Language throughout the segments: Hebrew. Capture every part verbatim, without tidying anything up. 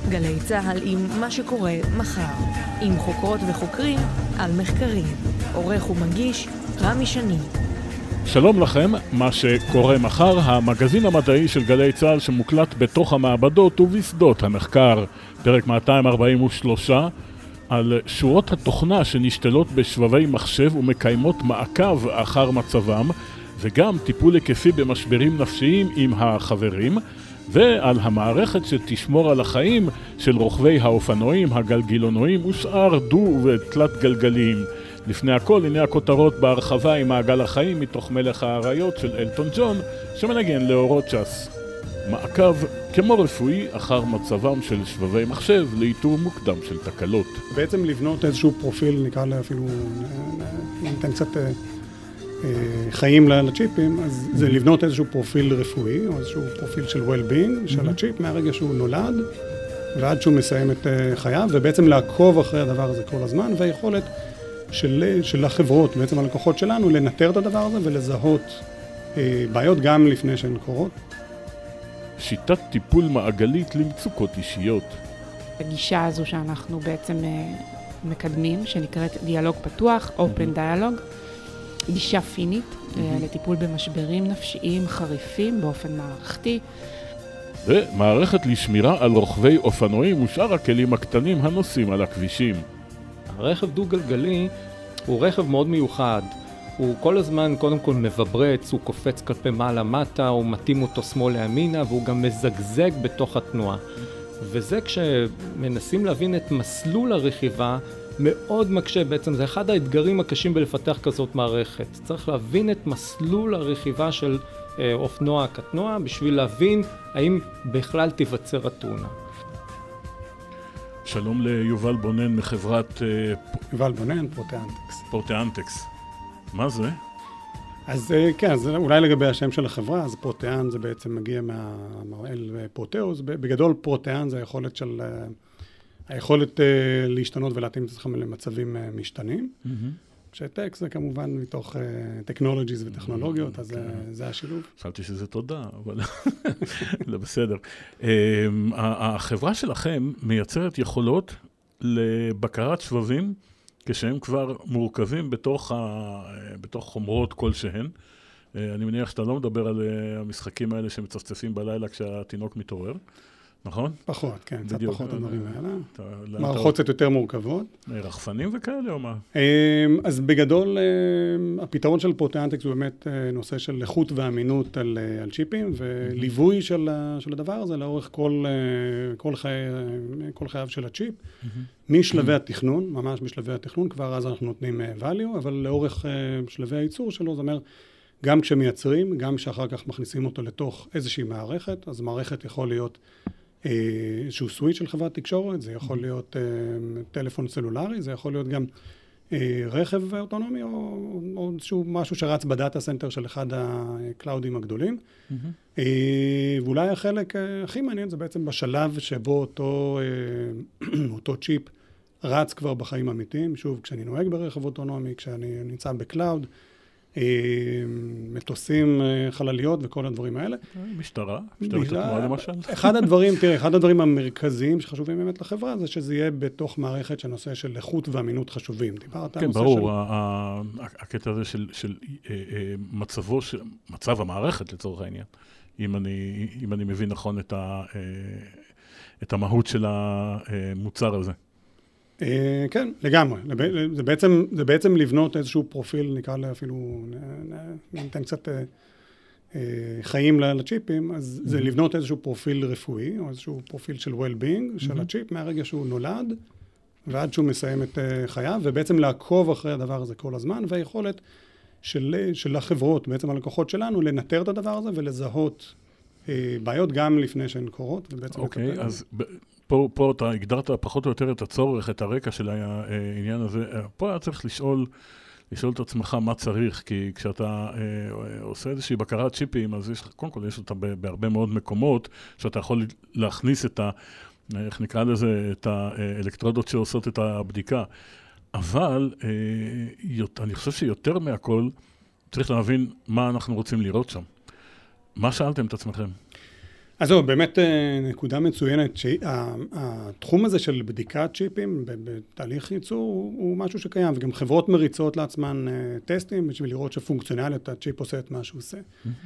גלי צהל עם מה שקורה מחר, עם חוקרות וחוקרים על מחקרים. עורך ומגיש רמי שני. שלום לכם, מה שקורה מחר, המגזין המדעי של גלי צהל שמוקלט בתוך המעבדות ובשדות המחקר, פרק מאתיים ארבעים ושלוש, על שורות התוכנה שנשתלות בשבבי מחשב ומקיימות מעקב אחר מצבם, וגם טיפול היקפי במשברים נפשיים עם החברים, ועל המערכת שתשמור על החיים של רוכבי האופנועים, הגלגילונועים ושאר דו ותלת גלגליים. לפני הכל, הנה הכותרות בהרחבה עם מעגל החיים מתוך מלך האריות של אלטון ג'ון, שמנגן לאורות ש"ס. מעקב כמו רפואי אחר מצבם של שבבי מחשב לאיתור מוקדם של תקלות. בעצם לבנות איזשהו פרופיל, נקרא לה אפילו, ניתן קצת חיים לצ'יפים, אז זה לבנות איזשהו פרופיל רפואי, או איזשהו פרופיל של well-being של הצ'יפ, מהרגע שהוא נולד, ועד שהוא מסיים את חייו, ובעצם לעקוב אחרי הדבר הזה כל הזמן, והיכולת של, של החברות, בעצם הלקוחות שלנו, לנטר את הדבר הזה ולזהות אה, בעיות גם לפני שהן קורות. שיטת טיפול מעגלית למצוקות אישיות. הגישה הזו שאנחנו בעצם אה, מקדמים, שנקראת דיאלוג פתוח, Open Dialogue, גישה פינית mm-hmm. אה, לטיפול במשברים נפשיים חריפים באופן מערכתי. ומערכת לשמירה על רוכבי אופנועים ושאר הכלים הקטנים הנוסעים על הכבישים. רכב דו-גלגלי הוא רכב מאוד מיוחד. הוא כל הזמן קודם כל מבברץ, הוא קופץ כלפי מעלה-מטה, הוא מתאים אותו שמאל-ימינה, והוא גם מזגזג בתוך התנועה. וזה כשמנסים להבין את מסלול הרכיבה, מאוד מקשה בעצם. זה אחד האתגרים הקשים בלפתח כזאת מערכת. צריך להבין את מסלול הרכיבה של אה, אופנוע קטנוע, בשביל להבין האם בכלל תיווצר התאונה. שלום ליובל בונן מחברת... יובל בונן, פרוטיאנטקס. פרוטיאנטקס. מה זה? אז כן, אז אולי לגבי השם של החברה, אז פרוטיאן זה בעצם מגיע מהמראל פרוטאוס. בגדול פרוטיאן זה היכולת של... היכולת להשתנות ולהתאים את עצמם למצבים משתנים. שטקס זה כמובן מתוך טכנולוגיז וטכנולוגיות, אז זה השילוב. חשבתי שזה תודה, אבל לא בסדר. החברה שלכם מייצרת יכולות לבקרת שבבים, כשהם כבר מורכבים בתוך חומרות כלשהן. אני מניח שאתה לא מדבר על המשחקים האלה שמצפצפים בלילה כשהתינוק מתעורר. נכון? פחות, כן, קצת פחות הדברים האלה. מערכות קצת יותר מורכבות. רחפנים וכאלה או מה? אז בגדול, הפתרון של פרוטיאנטקס הוא באמת נושא של איכות ואמינות על צ'יפים, וליווי של הדבר הזה לאורך כל חייו של הצ'יפ, משלבי התכנון, ממש בשלבי התכנון, כבר אז אנחנו נותנים value, אבל לאורך שלבי הייצור שלו, זאת אומרת, גם כשמייצרים, גם כשאחר כך מכניסים אותו לתוך איזושהי מערכת, אז מערכת יכול להיות איזשהו סוויץ' של חברת תקשורת, זה יכול להיות טלפון סלולרי, זה יכול להיות גם רכב אוטונומי, או איזשהו משהו שרץ בדאטה סנטר של אחד הקלאודים הגדולים. ואולי החלק הכי מעניין זה בעצם בשלב שבו אותו, אותו צ'יפ רץ כבר בחיים אמיתיים. שוב, כשאני נוהג ברכב אוטונומי, כשאני נמצא בקלאוד, מטוסים, חלליות וכל הדברים האלה. משטרה, משטרת התנועה למשל. אחד הדברים, תראה, אחד הדברים המרכזיים שחשובים באמת לחברה, זה שזה יהיה בתוך מערכת שנושא של איכות ואמינות חשובים. דיברת כן, ברור, הקטע הזה של מצבו, מצב המערכת לצורך העניין, אם אני מבין נכון את המהות של המוצר הזה. כן, לגמרי. זה בעצם, זה בעצם לבנות איזשהו פרופיל, נקרא לה אפילו, ניתן קצת חיים לצ'יפים, אז זה לבנות איזשהו פרופיל רפואי, או איזשהו פרופיל של well-being של הצ'יפ, מהרגע שהוא נולד, ועד שהוא מסיים את חייו, ובעצם לעקוב אחרי הדבר הזה כל הזמן, והיכולת של, של החברות, בעצם הלקוחות שלנו, לנטר את הדבר הזה ולזהות בעיות גם לפני שהן קורות, ובעצם אוקיי, okay, אז... ב... פה, פה אתה הגדרת פחות או יותר את הצורך, את הרקע של העניין הזה. פה היה צריך לשאול, לשאול את עצמך מה צריך, כי כשאתה אה, עושה איזושהי בקרת צ'יפים, אז יש, קודם כל יש אותה בהרבה מאוד מקומות, שאתה יכול להכניס את ה... איך נקרא לזה? את האלקטרודות שעושות את הבדיקה. אבל אה, אני חושב שיותר מהכל צריך להבין מה אנחנו רוצים לראות שם. מה שאלתם את עצמכם? אז זהו, באמת נקודה מצוינת, שהתחום הזה של בדיקת צ'יפים בתהליך ייצור הוא משהו שקיים, וגם חברות מריצות לעצמן טסטים בשביל לראות שפונקציונליות הצ'יפ עושה את מה שהוא עושה.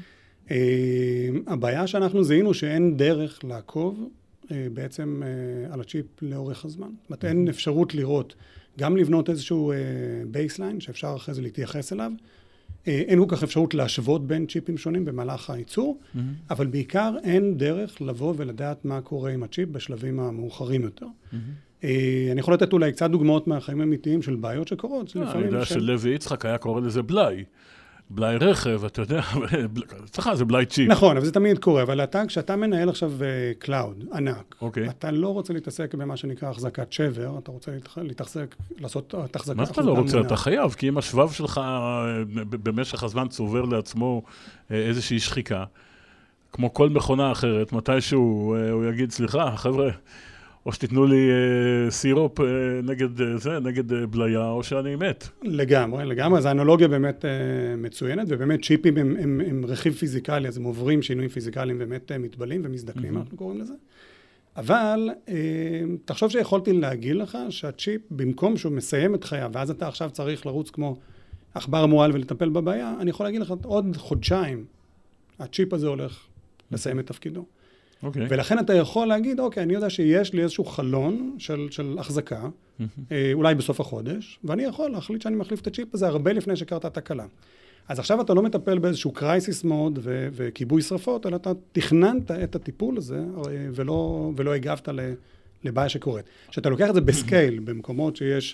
הבעיה שאנחנו זיהינו שאין דרך לעקוב בעצם על הצ'יפ לאורך הזמן. זאת אומרת, אין אפשרות לראות, גם לבנות איזשהו בייסליין שאפשר אחרי זה להתייחס אליו, אין כל כך אפשרות להשוות בין צ'יפים שונים במהלך הייצור, mm-hmm. אבל בעיקר אין דרך לבוא ולדעת מה קורה עם הצ'יפ בשלבים המאוחרים יותר. Mm-hmm. אני יכול לתת אולי קצת דוגמאות מהחיים האמיתיים של בעיות שקורות. אני יודע שלוי יצחק היה קורא לזה בלאי. בלאי רכב, אתה יודע, סליחה, זה בלאי צ'יפ. נכון, אבל זה תמיד קורה, אבל אתה, כשאתה מנהל עכשיו קלאוד ענק, okay. אתה לא רוצה להתעסק במה שנקרא החזקת שבר, אתה רוצה להתעסק, לעשות תחזקה. מה אתה לא רוצה? מנהל. אתה חייב, כי אם השבב שלך במשך הזמן צובר לעצמו איזושהי שחיקה, כמו כל מכונה אחרת, מתישהו הוא יגיד, סליחה, חבר'ה, או שתיתנו לי אה, סירופ אה, נגד אה, זה, נגד אה, בליה, או שאני מת. לגמרי, לגמרי. אז האנלוגיה באמת אה, מצוינת, ובאמת צ'יפים הם, הם, הם רכיב פיזיקלי, אז הם עוברים שינויים פיזיקליים באמת אה, מתבלים ומזדקנים, mm-hmm. אנחנו קוראים לזה. אבל אה, תחשוב שיכולתי להגיד לך שהצ'יפ, במקום שהוא מסיים את חייו, ואז אתה עכשיו צריך לרוץ כמו עכבר מועל ולטפל בבעיה, אני יכול להגיד לך עוד חודשיים, הצ'יפ הזה הולך mm-hmm. לסיים את תפקידו. Okay. ולכן אתה יכול להגיד, אוקיי, אני יודע שיש לי איזשהו חלון של, של החזקה, mm-hmm. אה, אולי בסוף החודש, ואני יכול להחליט שאני מחליף את הצ'יפ הזה הרבה לפני שקרתה תקלה. אז עכשיו אתה לא מטפל באיזשהו קרייסיס מוד ו- וכיבוי שרפות, אלא אתה תכננת את הטיפול הזה, ולא, ולא הגבת לבעיה שקורית. כשאתה לוקח את זה בסקייל, במקומות שיש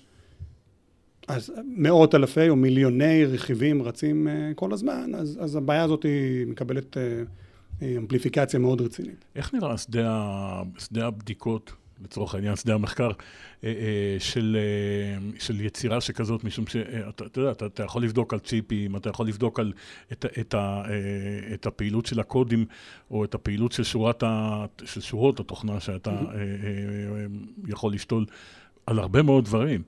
אז מאות אלפי או מיליוני רכיבים רצים uh, כל הזמן, אז, אז הבעיה הזאת היא מקבלת uh, אמפליפיקציה מאוד רצינית. איך נראה שדה, שדה הבדיקות, לצורך העניין, שדה המחקר, של, של יצירה שכזאת, משום שאתה אתה יודע, אתה, אתה יכול לבדוק על צ'יפים, אתה יכול לבדוק על את, את, ה, את הפעילות של הקודים, או את הפעילות של, שורת ה, של שורות התוכנה שאתה mm-hmm. יכול לשתול על הרבה מאוד דברים.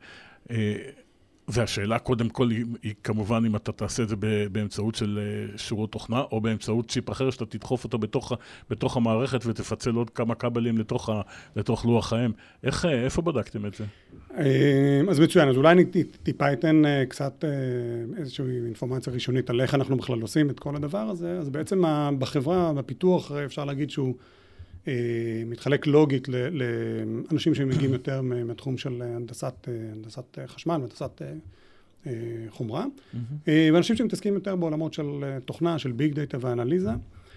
והשאלה קודם כל היא, היא כמובן אם אתה תעשה את זה באמצעות של שורות תוכנה, או באמצעות צ'יפ אחר שאתה תדחוף אותו בתוך, בתוך המערכת ותפצל עוד כמה קבלים לתוך, ה, לתוך לוח האם. איך, איפה בדקתם את זה? אז מצוין, אז אולי אני טיפה אתן קצת איזושהי אינפורמציה ראשונית על איך אנחנו בכלל עושים את כל הדבר הזה. אז בעצם בחברה, בפיתוח, אפשר להגיד שהוא מתחלק לוגית לאנשים שמגיעים יותר מהתחום של הנדסת, הנדסת חשמל, הנדסת חומרה, ואנשים שמתעסקים יותר בעולמות של תוכנה, של ביג דאטה ואנליזה.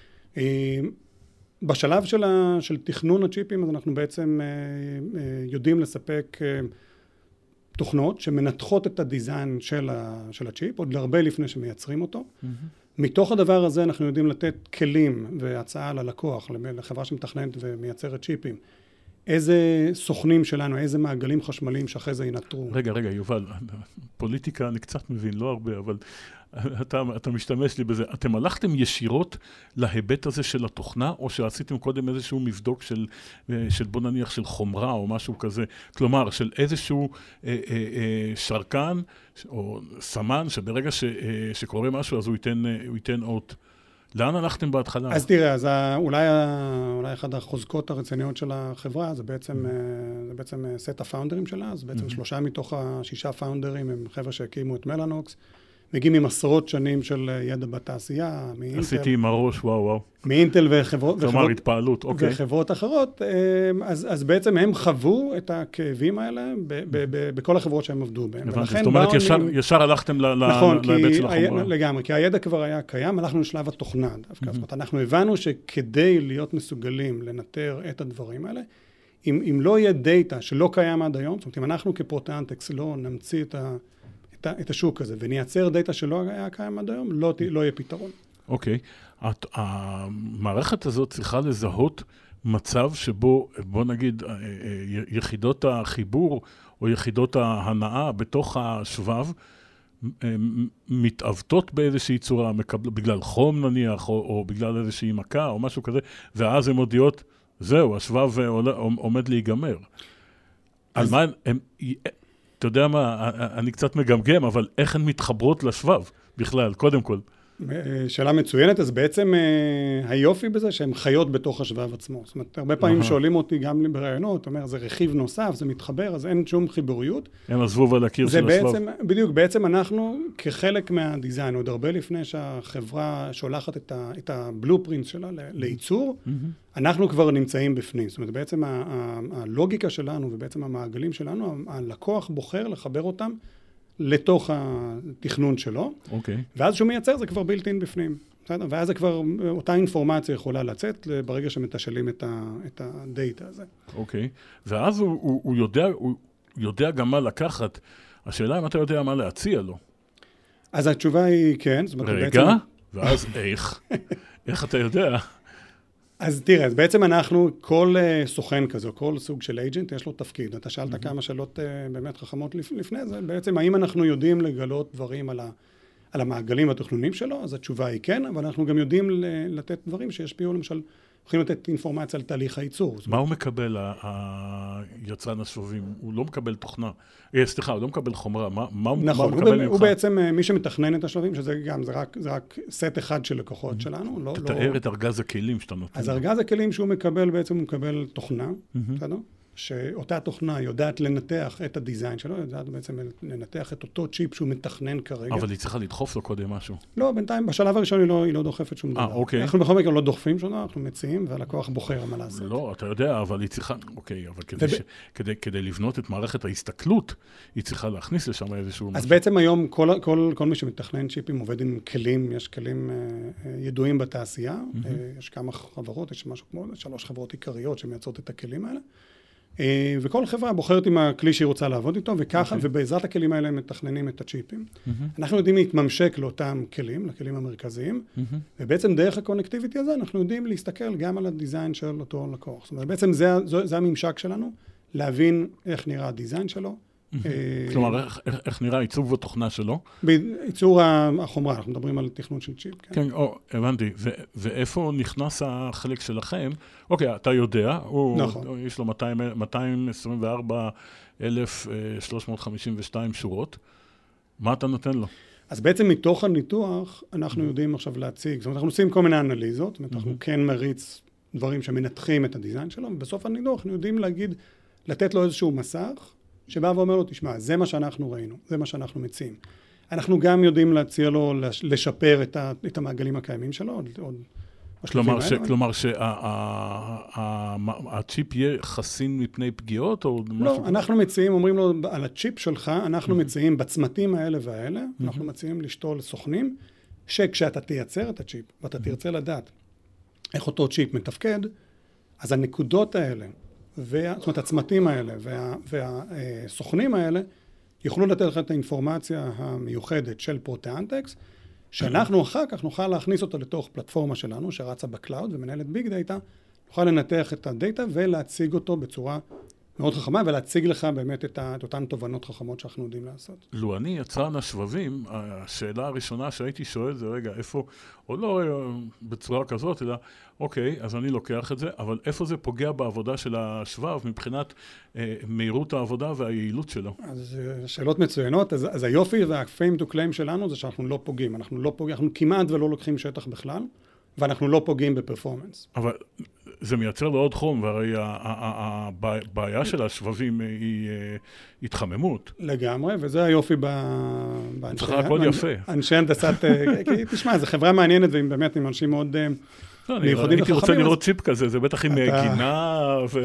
בשלב של, ה, של תכנון הצ'יפים, אז אנחנו בעצם יודעים לספק תוכנות שמנתחות את הדיזיין של, ה, של הצ'יפ, עוד הרבה לפני שמייצרים אותו. מתוך הדבר הזה אנחנו יודעים לתת כלים והצעה ללקוח, לחברה שמתכננת ומייצרת צ'יפים. איזה סוכנים שלנו, איזה מעגלים חשמליים שאחרי זה ינטרו. רגע, רגע, יובל, פוליטיקה אני קצת מבין, לא הרבה, אבל אתה, אתה משתמש לי בזה. אתם הלכתם ישירות להיבט הזה של התוכנה, או שעשיתם קודם איזשהו מבדוק של, של בוא נניח של חומרה או משהו כזה, כלומר, של איזשהו אה, אה, אה, שרקן או סמן, שברגע ש, אה, שקורה משהו, אז הוא ייתן, אה, הוא ייתן אות. לאן הלכתם בהתחלה? אז תראה, אז אולי, אולי אחד החוזקות הרציניות של החברה, זה בעצם, זה בעצם סט הפאונדרים שלה, אז בעצם שלושה מתוך השישה פאונדרים הם חבר'ה שהקימו את מלאנוקס, מגיעים עם עשרות שנים של ידע בתעשייה, מאינטל. עשיתי עם הראש, וואו וואו. מאינטל וחברות, כלומר, התפעלות, אוקיי. וחברות אחרות, אז, אז בעצם הם חוו את הכאבים האלה ב, ב, ב, בכל החברות שהם עבדו בהן. הבנתי, זאת אומרת, ישר, עם... ישר הלכתם נכון, להיבט של החומרה. נכון, לגמרי, כי הידע כבר היה קיים, הלכנו לשלב התוכנה דווקא. זאת אומרת, אנחנו הבנו שכדי להיות מסוגלים לנטר את הדברים האלה, אם, אם לא יהיה דאטה שלא קיים עד היום, זאת אומרת, אם אנחנו כפרוטאנטקס לא נמציא את ה... את השוק הזה, ונייצר דאטה שלא היה קיים עד היום, לא, לא יהיה פתרון. אוקיי. את, המערכת הזאת צריכה לזהות מצב שבו, בוא נגיד, יחידות החיבור או יחידות ההנאה בתוך השבב, מתעוותות באיזושהי צורה, מקבל, בגלל חום נניח, או, או בגלל איזושהי מכה, או משהו כזה, ואז הן מודיעות, זהו, השבב עומד להיגמר. על מה הם... אתה יודע מה, אני קצת מגמגם, אבל איך הן מתחברות לשבב בכלל, קודם כל? שאלה מצוינת, אז בעצם היופי בזה שהם חיות בתוך השבב עצמו. זאת אומרת, הרבה פעמים שואלים אותי גם ברעיונות, אומר, זה רכיב נוסף, זה מתחבר, אז אין שום חיבוריות. אין הזבוב על הקיר של השבב. בדיוק, בעצם אנחנו כחלק מהדיזיין, עוד הרבה לפני שהחברה שולחת את הבלופרינט שלה לייצור, אנחנו כבר נמצאים בפנים. זאת אומרת, בעצם הלוגיקה שלנו ובעצם המעגלים שלנו, הלקוח בוחר לחבר אותם לתוך התכנון שלו, אוקיי. ואז שהוא מייצר זה כבר בילט אין בפנים. בסדר? ואז זה כבר, אותה אינפורמציה יכולה לצאת ברגע שמתשאלים את, ה, את הדאטה הזה. אוקיי. ואז הוא, הוא, הוא, יודע, הוא יודע גם מה לקחת. השאלה אם אתה יודע מה להציע לו. אז התשובה היא כן. זאת אומרת, רגע, בעצם... ואז איך? איך אתה יודע? אז תראה, אז בעצם אנחנו, כל uh, סוכן כזה, כל סוג של agent, יש לו תפקיד. אתה שאלת mm-hmm. כמה שאלות uh, באמת חכמות לפ, לפני זה. בעצם, האם אנחנו יודעים לגלות דברים על, ה, על המעגלים והתכנונים שלו? אז התשובה היא כן, אבל אנחנו גם יודעים ל, לתת דברים שישפיעו, למשל, יכולים לתת אינפורמציה על תהליך הייצור. מה הוא מקבל, היצרן השבבים? הוא לא מקבל תוכנה. סליחה, הוא לא מקבל חומרה. מה, מה, נכון, מה הוא מקבל ממך? הוא בעצם מי שמתכנן את השבבים, שזה גם, זה רק, זה רק סט אחד של לקוחות שלנו. לא, תתאר לא... את ארגז הכלים שאתה נותן. אז ארגז הכלים שהוא מקבל, בעצם הוא מקבל תוכנה, בסדר? שאותה תוכנה יודעת לנתח את הדיזיין שלו, יודעת בעצם לנתח את אותו צ'יפ שהוא מתכנן כרגע. אבל היא צריכה לדחוף לו קודם משהו. לא, בינתיים, בשלב הראשון היא לא, היא לא דוחפת שום דבר. אה, אוקיי. אנחנו בכל מקרה לא דוחפים שום דבר, אנחנו מציעים, והלקוח בוחר מה לעשות. לא, אתה יודע, אבל היא צריכה, אוקיי, אבל כדי, ש... כדי, כדי לבנות את מערכת ההסתכלות, היא צריכה להכניס לשם איזשהו אז משהו. בעצם היום כל, כל, כל מי שמתכנן צ'יפים עובד עם כלים, יש כלים אה, ידועים בתעשייה, mm-hmm. אה, יש כמה חברות, יש משהו כמו שלוש חברות עיקריות שמייצרות את הכלים האלה. וכל חברה בוחרת עם הכלי שהיא רוצה לעבוד איתו, וככה, okay. ובעזרת הכלים האלה הם מתכננים את הצ'יפים. Mm-hmm. אנחנו יודעים להתממשק לאותם כלים, לכלים המרכזיים, mm-hmm. ובעצם דרך הקונקטיביטי הזה אנחנו יודעים להסתכל גם על הדיזיין של אותו לקוח. זאת אומרת, בעצם זה, זה, זה הממשק שלנו, להבין איך נראה הדיזיין שלו. כלומר, איך נראה עיצוב התוכנה שלו? בעיצור החומרה, אנחנו מדברים על תכנון של צ'יפ. כן, הבנתי. ואיפה נכנס החלק שלכם? אוקיי, אתה יודע, יש לו מאתיים עשרים וארבע אלף שלוש מאות חמישים ושתיים שורות. מה אתה נותן לו? אז בעצם מתוך הניתוח, אנחנו יודעים עכשיו להציג, זאת אומרת, אנחנו עושים כל מיני אנליזות, זאת אומרת, אנחנו כן מריץ דברים שמנתחים את הדיזיין שלו, ובסוף הניתוח אנחנו יודעים להגיד, לתת לו איזשהו מסך, שבא ואומר לו, תשמע, זה מה שאנחנו ראינו, זה מה שאנחנו מציעים. אנחנו גם יודעים להציע לו לשפר את, ה, את המעגלים הקיימים שלו, עוד, עוד כלומר, ש, כלומר שהצ'יפ יהיה חסין מפני פגיעות או משהו? לא, אנחנו מציעים, אומרים לו, על הצ'יפ שלך, אנחנו מציעים בצמתים האלה והאלה, אנחנו מציעים לשתול סוכנים, שכשאתה תייצר את הצ'יפ, ואתה תרצה לדעת איך אותו צ'יפ מתפקד, אז הנקודות האלה, וה, זאת אומרת, הצמתים האלה וה, והסוכנים האלה יוכלו לתת לך את האינפורמציה המיוחדת של פרוטאנטקס, שאנחנו אחר כך נוכל להכניס אותה לתוך פלטפורמה שלנו, שרצה בקלאוד ומנהלת ביג דאטה, נוכל לנתח את הדאטה ולהציג אותו בצורה מאוד חכמה, ולהציג לך באמת את, ה, את אותן תובנות חכמות שאנחנו יודעים לעשות. לו אני יצרן השבבים, השאלה הראשונה שהייתי שואל זה, רגע, איפה, או לא בצורה כזאת, אלא, אוקיי, אז אני לוקח את זה, אבל איפה זה פוגע בעבודה של השבב מבחינת אה, מהירות העבודה והיעילות שלו? אז שאלות מצוינות, אז, אז היופי וה-fame to claim שלנו זה שאנחנו לא פוגעים, אנחנו לא פוגעים, אנחנו כמעט ולא לוקחים שטח בכלל, ואנחנו לא פוגעים בפרפורמנס. אבל זה מייצר לו עוד חום, והרי הבעיה של השבבים היא התחממות. לגמרי, וזה היופי באנשי הנדסת, כי תשמע, זו חברה מעניינת, ועם באמת עם אנשים מאוד מיוחדים וחכמים. הייתי רוצה לראות צ'יפ כזה, זה בטח עם גינה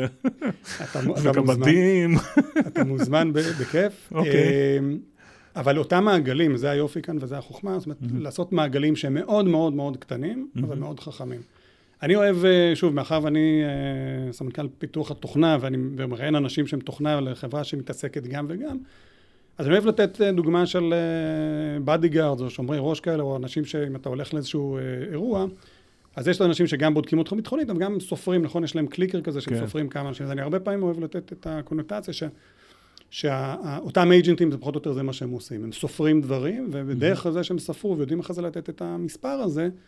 וגמדים. אתה מוזמן בכיף. אבל אותם מעגלים, זה היופי כאן וזה החוכמה, זאת אומרת, לעשות מעגלים שהם מאוד מאוד מאוד קטנים, אבל מאוד חכמים. אני אוהב, שוב, מאחר ואני סמנכ"ל פיתוח התוכנה, ואני מראיין אנשים שהם תוכנה לחברה שמתעסקת גם וגם, אז אני אוהב לתת דוגמה של bodyguards או שומרי ראש כאלה, או אנשים שאם אתה הולך לאיזשהו אירוע, אז יש אנשים שגם בודקים אותך ביטחונית, אבל גם סופרים, נכון, יש להם קליקר כזה שהם סופרים כמה אנשים, אז אני הרבה פעמים אוהב לתת את הקונוטציה ש... שאותם אייג'נטים זה פחות או יותר זה מה שהם עושים, הם סופרים דברים, ובדרך הזה שהם ספרו ויודעים אחרי זה לתת את המספר הזה,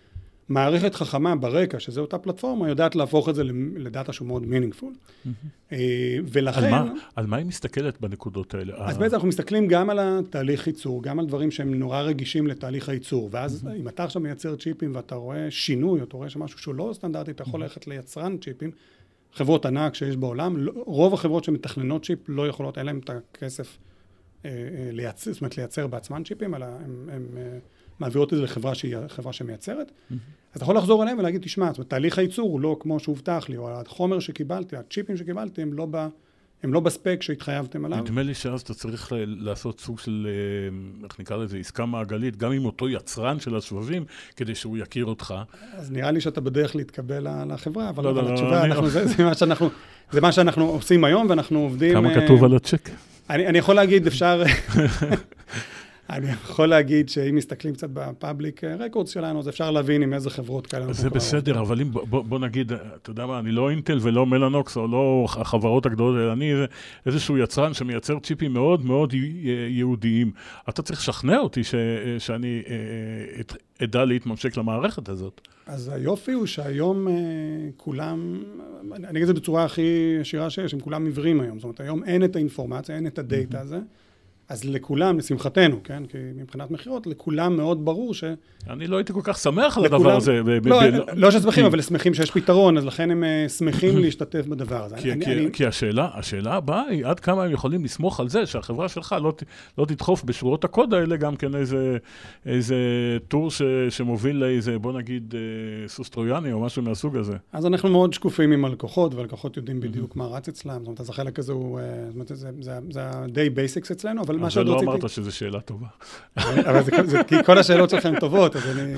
מערכת חכמה ברקע, שזו אותה פלטפורמה, יודעת להפוך את זה לדאטה שהוא מאוד meaningful. ולכן... על מה, על מה היא מסתכלת בנקודות האלה? אז בעצם אנחנו מסתכלים גם על התהליך ייצור, גם על דברים שהם נורא רגישים לתהליך הייצור, ואז אם אתה עכשיו מייצר צ'יפים ואתה רואה שינוי, או אתה רואה שמשהו שהוא לא סטנדרטי, אתה יכול ללכת ליצרן צ'יפים, חברות ענק שיש בעולם, רוב החברות שמתכננות צ'יפ לא יכולות, אין להם את הכסף לייצר, זאת אומרת לייצר בעצמן צ'יפים, אלא הם, הם מעבירות את זה לחברה שהיא חברה שמייצרת. אז אתה יכול לחזור אליהם ולהגיד, תשמע, זאת אומרת, תהליך הייצור הוא לא כמו שהובטח לי, או החומר שקיבלתי, הצ'יפים שקיבלתי, הם לא ב... הם לא בספק שהתחייבתם עליו. נדמה לי שאז אתה צריך לעשות סוג של, איך נקרא לזה, עסקה מעגלית, גם עם אותו יצרן של השבבים, כדי שהוא יכיר אותך. אז נראה לי שאתה בדרך להתקבל לחברה, אבל לא, לא, התשובה, לא, אנחנו, זה, זה מה שאנחנו, זה מה שאנחנו עושים היום, ואנחנו עובדים... כמה כתוב על הצ'ק? אני, אני יכול להגיד, אפשר... אני יכול להגיד שאם מסתכלים קצת בפאבליק רקורדס שלנו, אז אפשר להבין עם איזה חברות כאלה. זה בסדר, אבל אם, בוא, בוא נגיד, אתה יודע מה, אני לא אינטל ולא מלאנוקס, או לא החברות הגדולות, אלא אני איזשהו יצרן שמייצר צ'יפים מאוד מאוד יהודיים. אתה צריך לשכנע אותי ש, שאני אדע להתממשק למערכת הזאת. אז היופי הוא שהיום כולם, אני אגיד את זה בצורה הכי ישירה שיש, הם כולם עיוורים היום. זאת אומרת, היום אין את האינפורמציה, אין את הדאטה הזה. אז לכולם, לשמחתנו, כן? כי מבחינת מחירות, לכולם מאוד ברור ש... אני לא הייתי כל כך שמח על הדבר הזה. לא, לא ששמחים, אבל שמחים שיש פתרון, אז לכן הם שמחים להשתתף בדבר הזה. כי השאלה, השאלה הבאה היא עד כמה הם יכולים לסמוך על זה שהחברה שלך לא תדחוף בשורות הקוד האלה גם כן איזה טור שמוביל לאיזה, בוא נגיד, סוס טרויאני או משהו מהסוג הזה. אז אנחנו מאוד שקופים עם הלקוחות, והלקוחות יודעים בדיוק מה רץ אצלם. זאת אומרת, אז החלק הזה הוא, זאת אומרת, זה די בייסיקס אצלנו, אבל זה לא אמרת שזו שאלה טובה. אבל זה כי כל השאלות שלכם טובות, אז אני...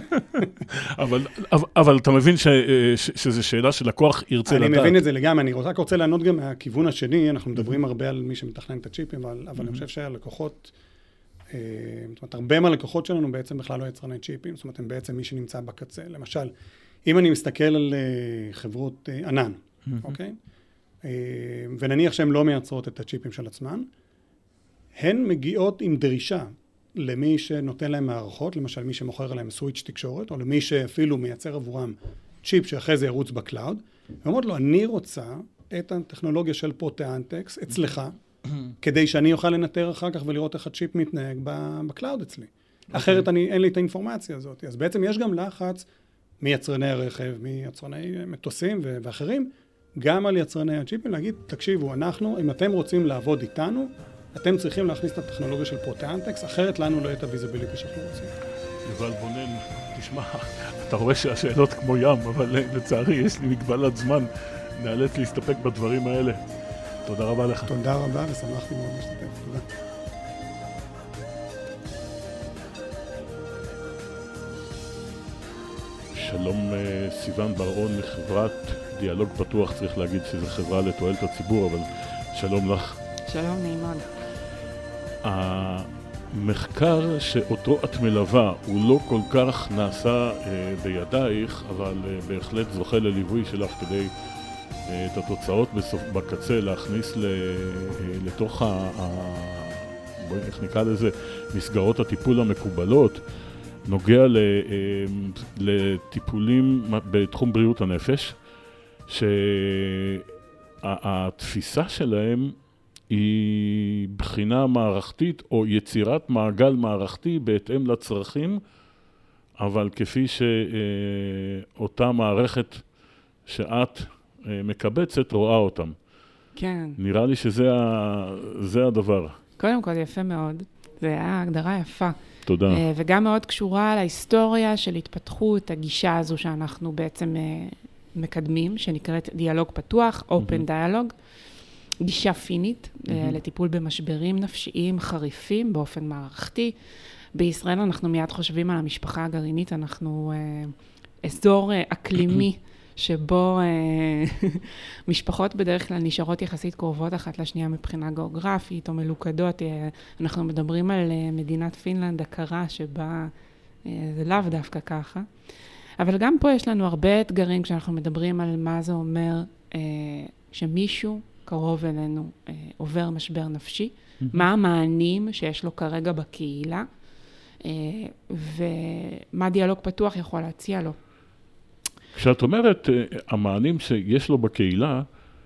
אבל אתה מבין שזו שאלה שלקוח ירצה לדעת. אני מבין את זה לגמרי, אני רק רוצה לענות גם מהכיוון השני, אנחנו מדברים הרבה על מי שמתכנן את הצ'יפים, אבל אני חושב שהלקוחות, זאת אומרת, הרבה מהלקוחות שלנו בעצם בכלל לא יצרני צ'יפים, זאת אומרת, הם בעצם מי שנמצא בקצה. למשל, אם אני מסתכל על חברות ענן, אוקיי? ונניח שהן לא מייצרות את הצ'יפים של עצמן, הן מגיעות עם דרישה למי שנותן להם מערכות, למשל מי שמוכר להם סוויץ' תקשורת, או למי שאפילו מייצר עבורם צ'יפ שאחרי זה ירוץ בקלאוד, ואומרת לו, אני רוצה את הטכנולוגיה של פרוטאנטקס אצלך, כדי שאני אוכל לנטר אחר כך ולראות איך הצ'יפ מתנהג בקלאוד אצלי. אחרת אני, אין לי את האינפורמציה הזאת. אז בעצם יש גם לחץ מיצרני הרכב, מיצרני מטוסים ואחרים, גם על יצרני הצ'יפים, להגיד, תקשיבו, אנחנו, אם אתם רוצים לעבוד איתנו, אתם צריכים להכניס את הטכנולוגיה של פרוטאנטקס, אחרת לנו לא יהיה את הוויזיביליטי שאנחנו רוצים. יובל בונן, תשמע, אתה רואה שהשאלות כמו ים, אבל לצערי יש לי מגבלת זמן, נאלץ להסתפק בדברים האלה. תודה רבה לך. תודה רבה, ושמחתי מאוד להשתתף. תודה. שלום סיוון בר-און מחברת דיאלוג פתוח, צריך להגיד שזו חברה לתועלת הציבור, אבל שלום לך. שלום, נעים מאוד. המחקר שאותו את מלווה הוא לא כל כך נעשה אה, בידייך, אבל אה, בהחלט זוכה לליווי שלך כדי אה, את התוצאות בסוף, בקצה להכניס ל, אה, לתוך ה, ה, בואי, איך נקרא לזה, מסגרות הטיפול המקובלות, נוגע ל, אה, לטיפולים בתחום בריאות הנפש, שהתפיסה שלהם היא בחינה מערכתית או יצירת מעגל מערכתי בהתאם לצרכים, אבל כפי שאותה מערכת שאת מקבצת רואה אותם. כן. נראה לי שזה זה הדבר. קודם כל, יפה מאוד. זה היה הגדרה יפה. תודה. וגם מאוד קשורה להיסטוריה של התפתחות, הגישה הזו שאנחנו בעצם מקדמים, שנקראת דיאלוג פתוח, Open Dialogue. גישה פינית, mm-hmm. לטיפול במשברים נפשיים חריפים באופן מערכתי. בישראל אנחנו מיד חושבים על המשפחה הגרעינית, אנחנו אה, אזור אה, אקלימי, שבו אה, משפחות בדרך כלל נשארות יחסית קרובות אחת לשנייה מבחינה גיאוגרפית או מלוכדות. אה, אנחנו מדברים על אה, מדינת פינלנד הקרה, שבה אה, זה לאו דווקא ככה. אבל גם פה יש לנו הרבה אתגרים כשאנחנו מדברים על מה זה אומר אה, שמישהו קרוב אלינו אה, עובר משבר נפשי, mm-hmm. מה המענים שיש לו כרגע בקהילה, אה, ומה דיאלוג פתוח יכול להציע לו. כשאת אומרת, המענים שיש לו בקהילה,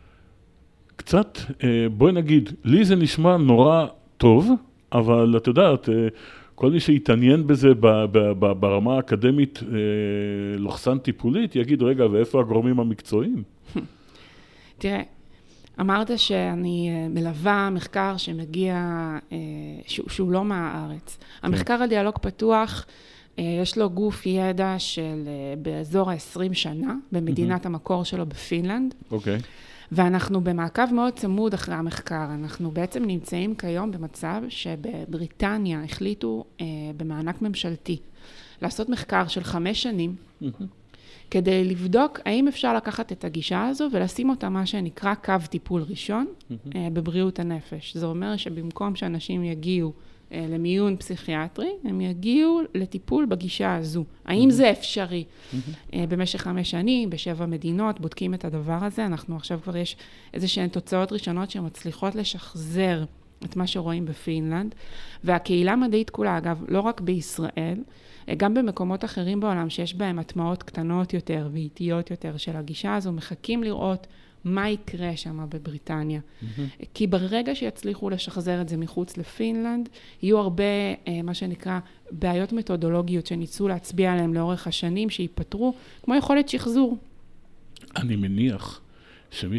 קצת, בואי נגיד, לי זה נשמע נורא טוב, אבל את יודעת, כל מי שיתעניין בזה ברמה האקדמית לוחסן טיפולית, יגיד, רגע, ואיפה הגורמים המקצועיים? תראה, אמרת שאני מלווה מחקר שמגיע, שהוא לא מהארץ. המחקר על דיאלוג פתוח, יש לו גוף ידע של באזור ה-עשרים שנה, במדינת המקור שלו בפינלנד. אוקיי. ואנחנו במעקב מאוד צמוד אחרי המחקר. אנחנו בעצם נמצאים כיום במצב שבבריטניה החליטו במענק ממשלתי לעשות מחקר של חמש שנים, כדי לבדוק האם אפשר לקחת את הגישה הזו ולשים אותה מה שנקרא קו טיפול ראשון בבריאות הנפש. זה אומר שבמקום שאנשים יגיעו למיון פסיכיאטרי, הם יגיעו לטיפול בגישה הזו. האם זה אפשרי? במשך חמש שנים, בשבע מדינות, בודקים את הדבר הזה. אנחנו עכשיו כבר יש איזשהן תוצאות ראשונות שמצליחות לשחזר את מה שרואים בפינלנד. והקהילה המדעית כולה, אגב, לא רק בישראל, גם במקומות אחרים בעולם שיש בהם הטמעות קטנות יותר ואיטיות יותר של הגישה הזו, מחכים לראות מה יקרה שם בבריטניה. Mm-hmm. כי ברגע שיצליחו לשחזר את זה מחוץ לפינלנד, יהיו הרבה, מה שנקרא, בעיות מתודולוגיות שניסו להצביע עליהם לאורך השנים, שיפתרו, כמו יכולת שחזור. אני מניח שמי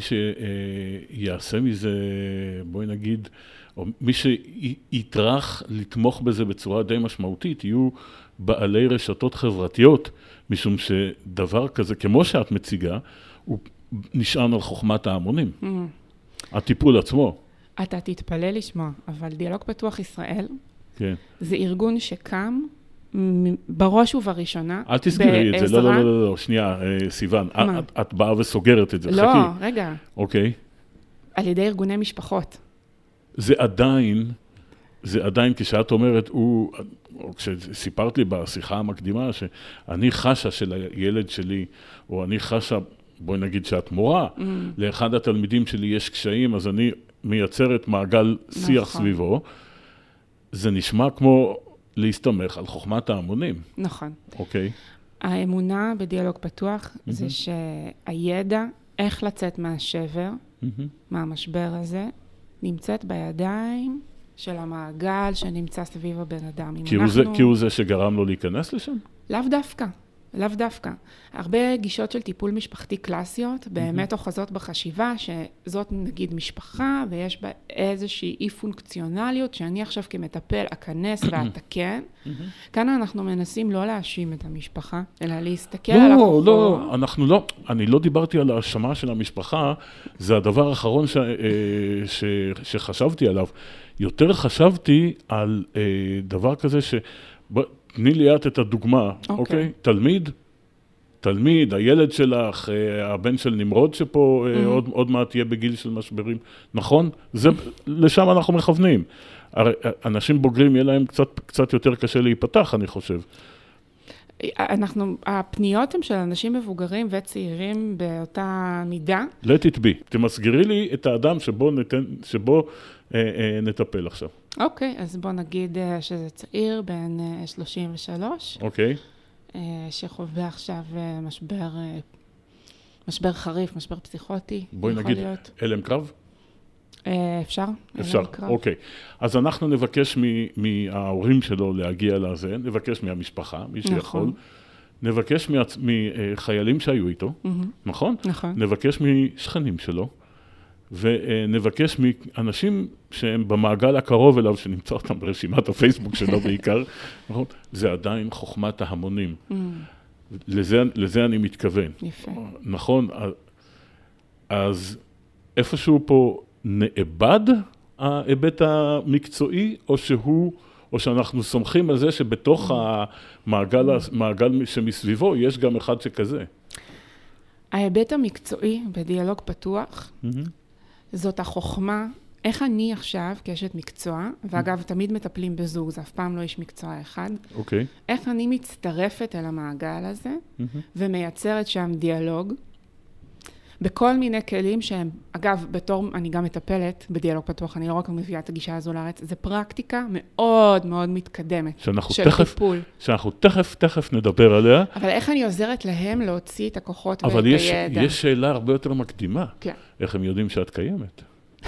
שיעשה מזה, בואי נגיד, או מי שיתרח לתמוך בזה בצורה די משמעותית, יהיו בעלי רשתות חברתיות, משום שדבר כזה, כמו שאת מציגה, הוא נשען על חוכמת ההמונים. Mm. הטיפול עצמו. אתה תתפלא לשמוע, אבל דיאלוג פתוח ישראל, כן. זה ארגון שקם בראש ובראשונה. אל תסגרי את זה, לא, לא, לא, לא, לא, שנייה, סיוון, את, את באה וסוגרת את זה, לא, חכי. לא, רגע. אוקיי. על ידי ארגוני משפחות. זה עדיין, זה עדיין כשאת אומרת, הוא, כשסיפרת לי בשיחה המקדימה, שאני חשה של הילד שלי, או אני חשה, בואי נגיד שאת מורה, mm. לאחד התלמידים שלי יש קשיים, אז אני מייצרת מעגל שיח נכון. סביבו, זה נשמע כמו להסתמך על חוכמת ההמונים. נכון. אוקיי. האמונה בדיאלוג פתוח mm-hmm. זה שהידע, איך לצאת מהשבר, mm-hmm. מהמשבר הזה, נמצאת בידיים של המעגל שנמצא סביב הבן אדם. כי, אנחנו... זה, כי הוא זה שגרם לו להיכנס לשם? לאו דווקא. לאו דווקא. הרבה גישות של טיפול משפחתי קלאסיות באמת אוחזות בחשיבה שזאת נגיד משפחה ויש בה איזושהי אי פונקציונליות שאני עכשיו כמטפל אכנס ואתקן. כאן אנחנו מנסים לא להאשים את המשפחה, אלא להסתכל על הכוחו. לא, לא, אנחנו לא, אני לא דיברתי על ההאשמה של המשפחה, זה הדבר האחרון ש, ש, שחשבתי עליו. יותר חשבתי על דבר כזה ש... תני לי את הדוגמה, אוקיי? Okay. Okay? תלמיד, תלמיד, הילד שלך, הבן של נמרוד שפה mm-hmm. עוד, עוד מעט יהיה בגיל של משברים, נכון? זה, לשם אנחנו מכוונים. הרי אנשים בוגרים יהיה להם קצת, קצת יותר קשה להיפתח, אני חושב. אנחנו, הפניות הן של אנשים מבוגרים וצעירים באותה מידה. let it be. תמסגרי לי את האדם שבו ניתן, שבו אה, אה, נטפל עכשיו. אוקיי, אז בוא נגיד שזה צעיר בן שלושים ושלוש. אוקיי. שחווה עכשיו משבר, משבר חריף, משבר פסיכוטי. בואי נגיד, אלם קרב? אפשר. אפשר, אוקיי. אז אנחנו נבקש מההורים שלו להגיע לזה, נבקש מהמשפחה, מי שיכול. נבקש מחיילים שהיו איתו, נכון? נכון. נבקש משכנים שלו. ונבקש מאנשים שהם במעגל הקרוב אליו, שנמצא אותם ברשימת הפייסבוק שלו בעיקר, נכון? זה עדיין חוכמת ההמונים. Mm. לזה, לזה אני מתכוון. יפה. נכון? אז איפשהו פה נאבד ההיבט המקצועי, או שהוא, או שאנחנו סומכים על זה שבתוך mm. המעגל, המעגל שמסביבו יש גם אחד שכזה. ההיבט המקצועי בדיאלוג פתוח, mm-hmm. זאת החוכמה, איך אני עכשיו כאשת מקצוע, ואגב, תמיד מטפלים בזוג, זה אף פעם לא יש מקצוע אחד. אוקיי. איך אני מצטרפת אל המעגל הזה, ומייצרת שם דיאלוג, בכל מיני כלים שהם, אגב, בתור, אני גם מטפלת בדיאלוג פתוח, אני לא רק מביאה את הגישה הזו לארץ, זה פרקטיקה מאוד מאוד מתקדמת של תכף, טיפול. שאנחנו תכף, תכף נדבר עליה. אבל איך אני עוזרת להם להוציא את הכוחות ואת אבל הידע? יש, יש שאלה הרבה יותר מקדימה. כן. איך הם יודעים שאת קיימת?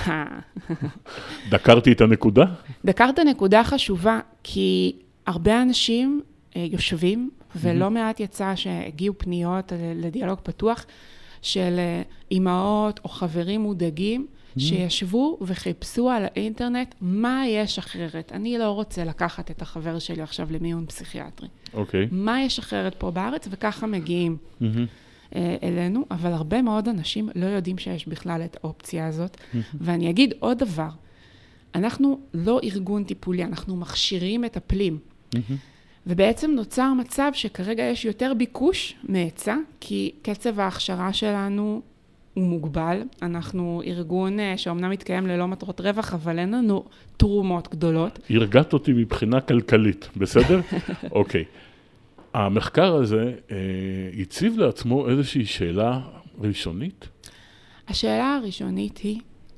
דקרתי את הנקודה? דקרת נקודה חשובה, כי הרבה אנשים יושבים, ולא מעט יצא שהגיעו פניות לדיאלוג פתוח, של אימהות או חברים מודאגים, שישבו וחיפשו על האינטרנט מה יש אחרת. אני לא רוצה לקחת את החבר שלי עכשיו למיון פסיכיאטרי. אוקיי. מה יש אחרת פה בארץ, וככה מגיעים אלינו, אבל הרבה מאוד אנשים לא יודעים שיש בכלל את האופציה הזאת. ואני אגיד עוד דבר, אנחנו לא ארגון טיפולי, אנחנו מכשירים מטפלים. ובעצם נוצר מצב שכרגע יש יותר ביקוש מהיצע, כי קצב ההכשרה שלנו הוא מוגבל. אנחנו ארגון שאומנם מתקיים ללא מטרות רווח, אבל אין לנו תרומות גדולות. הרגעת אותי מבחינה כלכלית, בסדר? אוקיי. המחקר הזה אה, הציב לעצמו איזושהי שאלה ראשונית? השאלה הראשונית היא,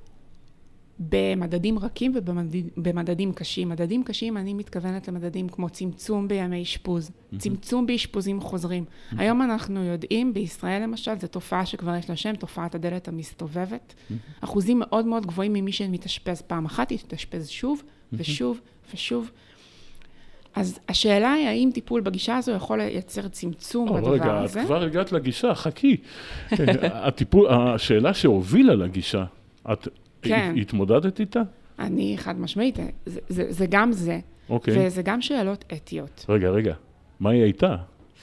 במדדים רכים ובמדדים קשים. מדדים קשים, אני מתכוונת למדדים כמו צמצום בימי אשפוז, mm-hmm. צמצום באשפוזים חוזרים. Mm-hmm. היום אנחנו יודעים, בישראל למשל, זו תופעה שכבר יש לה שם, תופעת הדלת המסתובבת. Mm-hmm. אחוזים מאוד מאוד גבוהים ממי שמתאשפז פעם אחת, יתאשפז שוב mm-hmm. ושוב ושוב. אז השאלה היא, האם טיפול בגישה הזו יכול לייצר צמצום בדבר רגע, הזה? את כבר הגעת לגישה, חכי. הטיפול, השאלה שהובילה לגישה, את כן. התמודדת איתה? אני חד משמעית, זה, זה, זה גם זה, אוקיי. וזה גם שאלות אתיות. רגע, רגע, מה היא הייתה?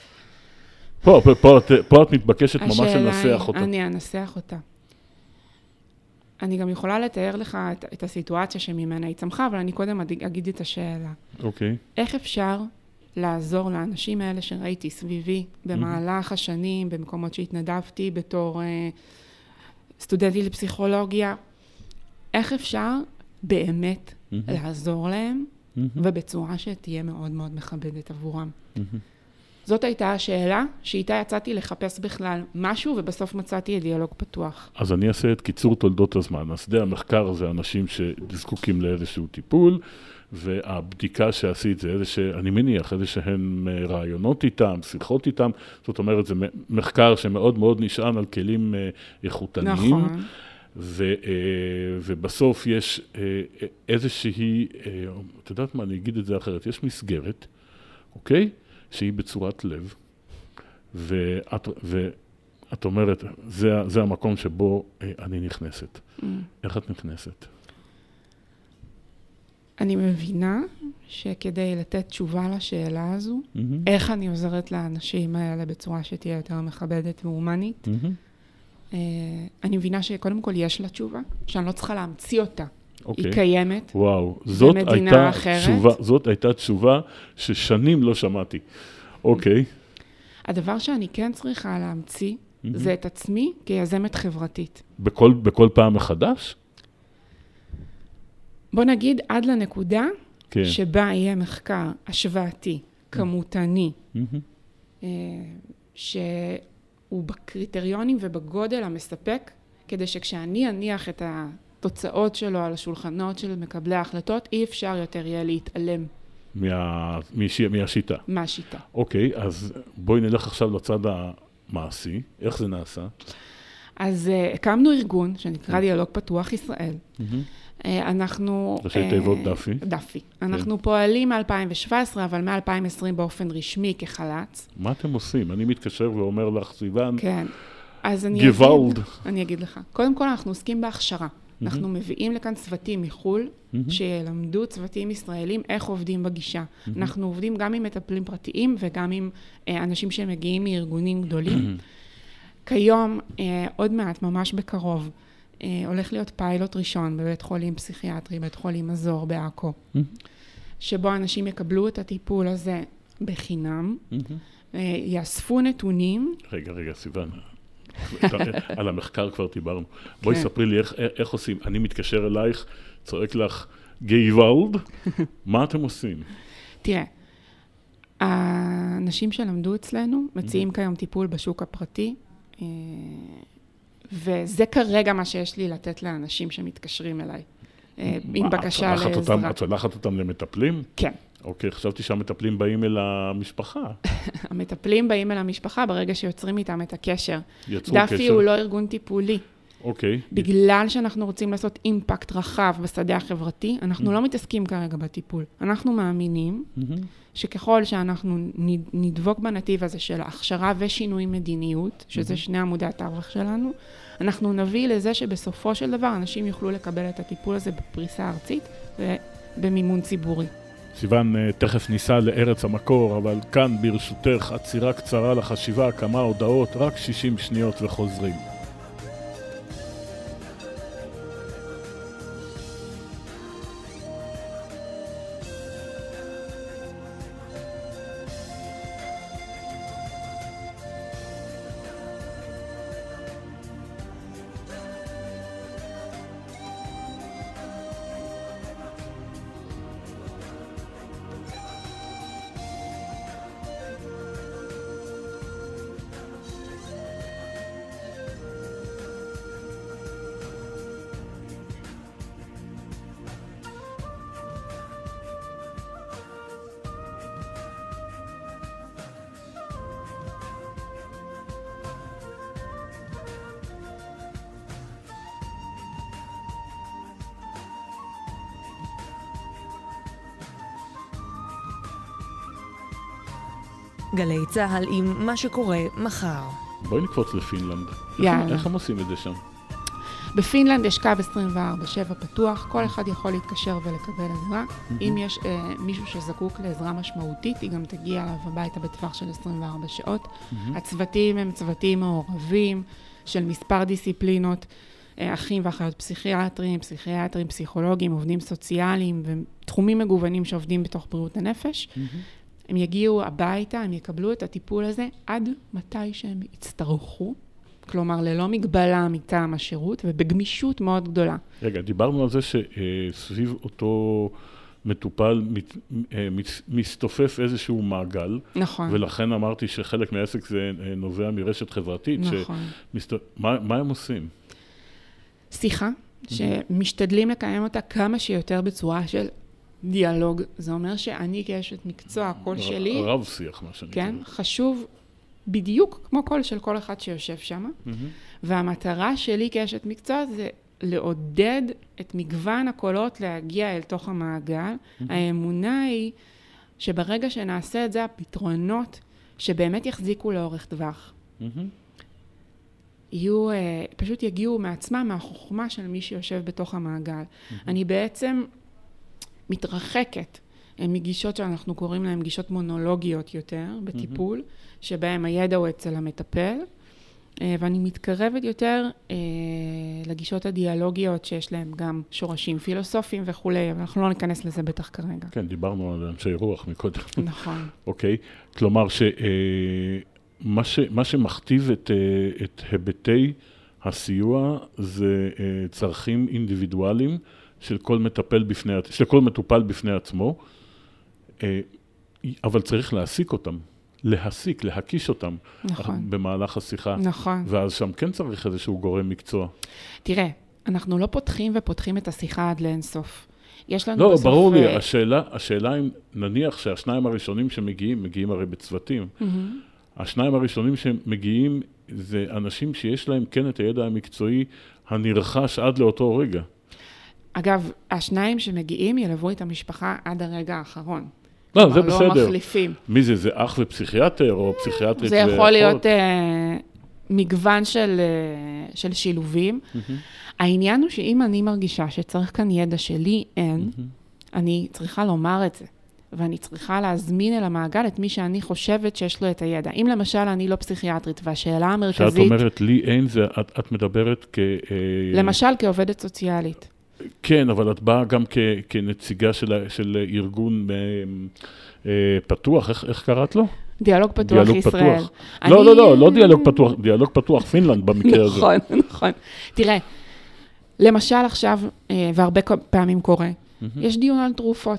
פה, פה, פה, פה את מתבקשת ממש לנסח אותה. אני אנסח אותה. אני גם יכולה לתאר לך את, את הסיטואציה שממנה היא צמחה, אבל אני קודם אגיד את השאלה. אוקיי. איך אפשר לעזור לאנשים האלה שראיתי סביבי במהלך השנים, במקומות שהתנדבתי בתור אה, סטודנטית לפסיכולוגיה, איך אפשר באמת mm-hmm. לעזור להם, mm-hmm. ובצורה שתהיה מאוד מאוד מכבדת עבורם. Mm-hmm. זאת הייתה השאלה, שאיתה יצאתי לחפש בכלל משהו, ובסוף מצאתי את דיאלוג פתוח. אז אני אעשה את קיצור תולדות הזמן. אז די המחקר זה אנשים שזקוקים לאיזשהו טיפול, והבדיקה שעשית זה איזה שאני מניח, איזה שהן רעיונות איתם, שיחות איתם, זאת אומרת, זה מחקר שמאוד מאוד נשען על כלים איכותניים. נכון. ו, ובסוף יש איזושהי, את יודעת מה, אני אגיד את זה אחרת, יש מסגרת, אוקיי? שהיא בצורת לב, ואת, ואת אומרת, זה, זה המקום שבו אני נכנסת. Mm. איך את נכנסת? אני מבינה שכדי לתת תשובה לשאלה הזו, mm-hmm. איך אני עוזרת לאנשים האלה בצורה שתהיה יותר מכבדת והומנית, mm-hmm. אני מבינה שקודם כל יש לה תשובה, שאני לא צריכה להמציא אותה. Okay. היא קיימת. וואו, זאת הייתה תשובה, זאת הייתה תשובה ששנים לא שמעתי. אוקיי. Okay. הדבר שאני כן צריכה להמציא, mm-hmm. זה את עצמי כיזמת חברתית. בכל, בכל פעם מחדש? בוא נגיד עד לנקודה כן. שבה יהיה מחקר השוואתי, כמותני, mm-hmm. שהוא בקריטריונים ובגודל המספק, כדי שכשאני אניח את התוצאות שלו על השולחנות של מקבלי ההחלטות, אי אפשר יותר יהיה להתעלם. מה, מהשיטה. מהשיטה. אוקיי, אז בואי נלך עכשיו לצד המעשי. איך זה נעשה? אז uh, הקמנו ארגון שנקרא דיאלוג פתוח ישראל. Mm-hmm. Uh, אנחנו... ראשי תיבות דפי. דפי. אנחנו כן. פועלים מ-אלפיים שבע עשרה, אבל מ-אלפיים עשרים באופן רשמי כחלץ. מה אתם עושים? אני מתקשר ואומר לך, סיוון, כן. אז אני גוואלד. אגיד, אני אגיד לך. קודם כל, אנחנו עוסקים בהכשרה. Mm-hmm. אנחנו מביאים לכאן צוותים מחול, mm-hmm. שילמדו צוותים ישראלים איך עובדים בגישה. Mm-hmm. אנחנו עובדים גם עם מטפלים פרטיים וגם עם אה, אנשים שמגיעים מארגונים גדולים. Mm-hmm. כיום, אה, עוד מעט, ממש בקרוב, אה, הולך להיות פיילוט ראשון בבית חולים פסיכיאטרי, בית חולים מזור בעכו, mm-hmm. שבו אנשים יקבלו את הטיפול הזה בחינם, mm-hmm. אה, יאספו נתונים. רגע, רגע, סיוון. על המחקר כבר דיברנו. בואי ספרי לי איך, איך עושים. אני מתקשר אלייך, צועק לך גייוולד, מה אתם עושים? תראה, האנשים שלמדו אצלנו מציעים כיום טיפול בשוק הפרטי, וזה כרגע מה שיש לי לתת לאנשים שמתקשרים אליי, עם בקשה לעזרה. את שולחת אותם למטפלים? כן. אוקיי, חשבתי שהמטפלים באים אל המשפחה. המטפלים באים אל המשפחה ברגע שיוצרים איתם את הקשר. יצרו קשר. דאפי הוא לא ארגון טיפולי. אוקיי. בגלל שאנחנו רוצים לעשות אימפקט רחב בשדה החברתי, אנחנו לא מתעסקים כרגע בטיפול. אנחנו מאמינים שככל שאנחנו נדבוק בנתיב הזה של הכשרה ושינוי מדיניות, שזה שני עמודי התווך שלנו, אנחנו נביא לזה שבסופו של דבר אנשים יוכלו לקבל את הטיפול הזה בפריסה ארצית ובמימון ציבורי. סיוון, תכף ניסה לארץ המקור, אבל כאן ברשותך עצירה קצרה לחשיבה, כמה הודעות, רק שישים שניות וחוזרים. גלי צהל עם מה שקורה מחר. בואי נקפוץ לפינלנד. יאללה. איך הם עושים את זה שם? בפינלנד יש קו עשרים וארבע שבע פתוח, כל אחד יכול להתקשר ולקבל עזרה. אם יש אה, מישהו שזקוק לעזרה משמעותית, היא גם תגיע אליו הביתה בטווח של עשרים וארבע שעות. הצוותים הם צוותים מעורבים של מספר דיסציפלינות, אה, אחים ואחיות פסיכיאטרים, פסיכיאטרים, פסיכולוגים, עובדים סוציאליים ותחומים מגוונים שעובדים בתוך בריאות הנפש. הם יגיעו הביתה, הם יקבלו את הטיפול הזה עד מתי שהם יצטרכו, כלומר ללא מגבלה מטעם השירות ובגמישות מאוד גדולה. רגע, דיברנו על זה שסביב אותו מטופל מסתופף איזשהו מעגל. נכון. ולכן אמרתי שחלק מהעסק זה נובע מרשת חברתית. נכון. שמסת... מה, מה הם עושים? שיחה, שמשתדלים לקיים אותה כמה שיותר בצורה של דיאלוג. זה אומר שאני כאשת מקצוע, הקול שלי... רב שיח, מה שאני כן, חשוב בדיוק כמו קול של כל אחד שיושב שם. והמטרה שלי כאשת מקצוע זה לעודד את מגוון הקולות להגיע אל תוך המעגל. האמונה היא שברגע שנעשה את זה, הפתרונות שבאמת יחזיקו לאורך טווח. יהיו, פשוט יגיעו מעצמם, מהחוכמה של מי שיושב בתוך המעגל. אני בעצם מתרחקת מגישות שאנחנו קוראים להן גישות מונולוגיות יותר בטיפול, שבהם הידע הוא אצל המטפל, ואני מתקרבת יותר לגישות הדיאלוגיות שיש להן גם שורשים פילוסופיים וכולי, אבל אנחנו לא ניכנס לזה בטח כרגע. כן, דיברנו על אנשי רוח מקודם. נכון. אוקיי, כלומר שמה ש, מה שמכתיב את, את היבטי הסיוע זה צרכים אינדיבידואליים של כל מטפל בפני, של כל מטופל בפני עצמו, אבל צריך להעסיק אותם. להסיק, להקיש אותם נכון. במהלך השיחה. נכון. ואז שם כן צריך איזשהו גורם מקצוע. תראה, אנחנו לא פותחים ופותחים את השיחה עד לאינסוף. יש לנו לא, בסוף... ברור לי, השאלה, השאלה אם נניח שהשניים הראשונים שמגיעים, מגיעים הרי בצוותים. Mm-hmm. השניים הראשונים שמגיעים זה אנשים שיש להם כן את הידע המקצועי הנרחש עד לאותו רגע. אגב, השניים שמגיעים ילוו את המשפחה עד הרגע האחרון. לא, זה בסדר. לא מחליפים. מי זה? זה אח ופסיכיאטר או פסיכיאטרית? זה יכול להיות אה, מגוון של, אה, של שילובים. Mm-hmm. העניין הוא שאם אני מרגישה שצריך כאן ידע שלי אין, mm-hmm. אני צריכה לומר את זה. ואני צריכה להזמין אל המעגל את מי שאני חושבת שיש לו את הידע. אם למשל אני לא פסיכיאטרית, והשאלה המרכזית... שאת אומרת לי אין, זה, את, את מדברת כ... למשל כעובדת סוציאלית. כן, אבל את באה גם כ, כנציגה של, של ארגון אה, פתוח, איך, איך קראת לו? דיאלוג פתוח דיאלוג ישראל. פתוח. אני... לא, לא, לא, לא דיאלוג פתוח, דיאלוג פתוח פינלנד במקרה הזה. נכון, נכון. תראה, למשל עכשיו, והרבה פעמים קורה, יש דיון על תרופות.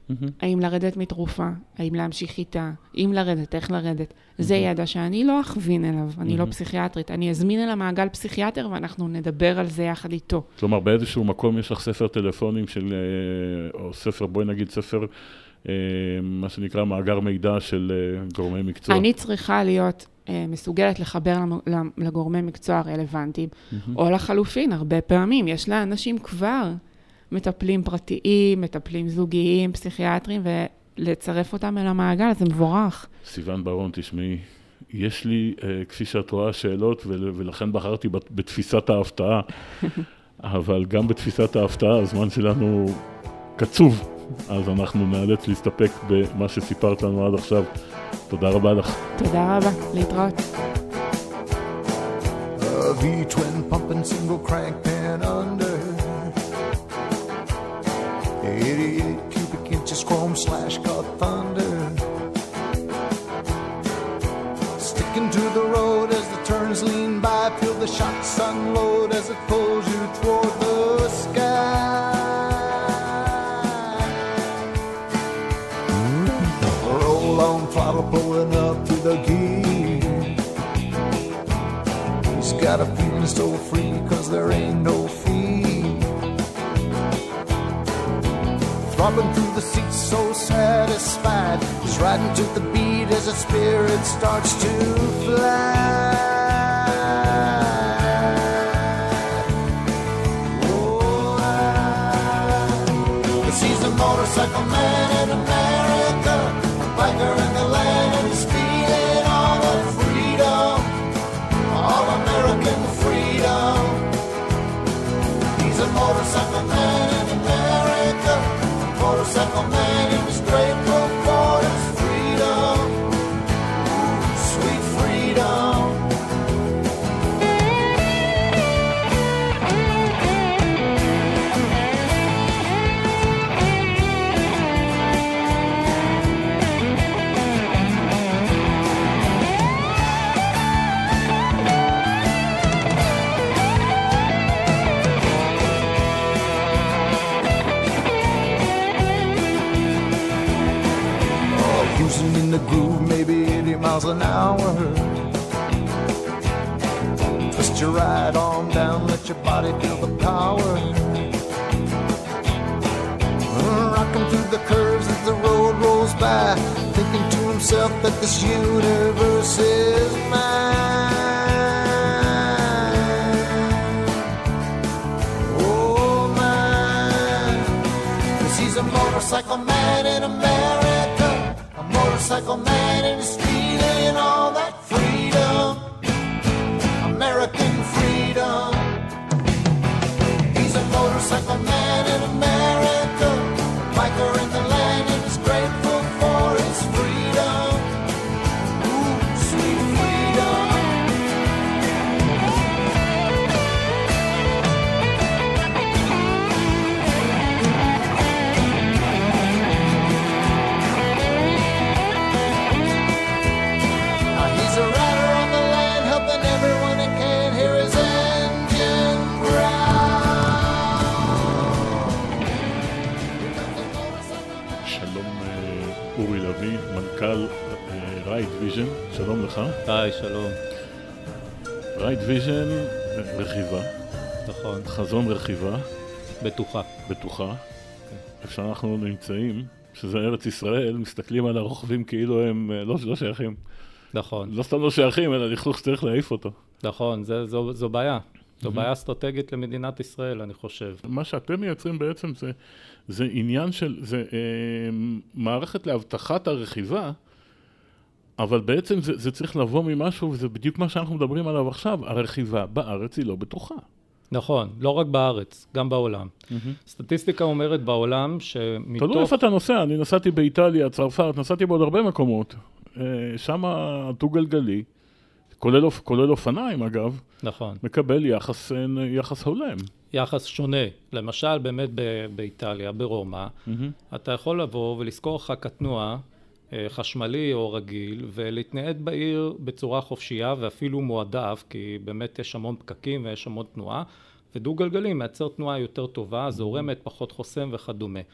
האם לרדת מתרופה, האם להמשיך איתה, אם לרדת, איך לרדת. זה ידע שאני לא אכווין אליו, אני לא פסיכיאטרית. אני אזמין אל המעגל פסיכיאטר ואנחנו נדבר על זה יחד איתו. כלומר, באיזשהו מקום יש לך ספר טלפונים של, או ספר, בואי נגיד ספר, מה שנקרא מאגר מידע של גורמי מקצוע. אני צריכה להיות מסוגלת לחבר לגורמי מקצוע הרלוונטיים, או לחלופין, הרבה פעמים. יש לאנשים כבר מטפלים פרטיים, מטפלים זוגיים, פסיכיאטרים, ולצרף אותם אל המעגל, זה מבורך. סיוון ברון, תשמעי, יש לי, כפי שאת רואה, שאלות, ולכן בחרתי בתפיסת ההפתעה, אבל גם בתפיסת ההפתעה, הזמן שלנו קצוב, אז אנחנו נאלץ להסתפק במה שסיפרת לנו עד עכשיו. תודה רבה לך. תודה רבה, להתראות. A V-twin pumping single crank pan under eighty-eight cubic inches chrome slash cut thunder, sticking to the road as the turns lean by, feel the shocks unload as it pulls you toward the sky. Roll on throttle blowing up through the gear, he's got a feeling so free cause there ain't no fear, throbbing through the seats so satisfied, he's riding to the beat as his spirit starts to fly. Oh, I, cause he's a motorcycle man in America, a biker in the land, and he's feeling all the freedom, all American freedom. He's a motorcycle man in America, motorcycle man, and he's grateful for his freedom, sweet freedom. Cruising in the groove, maybe eighty miles an hour. Twist your right arm down, let your body feel the power. Rocking through the curves as the road rolls by, thinking to himself that this universe is mine. Oh, mine. 'Cause he's a motorcycle man in America, motorcycle man and he's feeling all that freedom, American freedom. He's a motorcycle man in America, biker in the land, and he's grateful for his freedom. Ooh, sweet freedom. He's a rider on the land, helping everyone he can hear his engine growl. שלום אורי לוי, מנכ"ל רייד ויז'ן, שלום לך. היי, שלום. רייד ויז'ן, רכיבה. נכון. חזון רכיבה. בטוחה. בטוחה. איפה שאנחנו נמצאים, שזה ארץ ישראל, מסתכלים על הרוכבים כאילו הם לא, לא שייכים. נכון. לא סתם לא שייכים, אלא לכלוך שצריך להעיף אותו. נכון, זה, זו, זו בעיה. זו בעיה אסטרטגית למדינת ישראל, אני חושב. מה שאתם מייצרים בעצם זה, זה עניין של, זה אה, מערכת להבטחת הרכיבה, אבל בעצם זה, זה צריך לבוא ממשהו, וזה בדיוק מה שאנחנו מדברים עליו עכשיו, הרכיבה בארץ היא לא בטוחה. נכון, לא רק בארץ, גם בעולם. סטטיסטיקה אומרת בעולם שמתוך... תלוי איפה אתה נוסע, אני נסעתי באיטליה, צרפת, נסעתי בעוד הרבה מקומות. שם הדו-גלגלי, כולל, כולל אופניים אגב, נכון. מקבל יחס, יחס הולם. יחס שונה. למשל, באמת באיטליה, ברומא, אתה יכול לבוא ולזכור לך כתנועה, חשמלי או רגיל, ולהתנהד בעיר בצורה חופשייה ואפילו מועדף, כי באמת יש המון פקקים ויש המון תנועה, ודו גלגלי מייצר תנועה יותר טובה, זורמת, פחות חוסם וכדומה.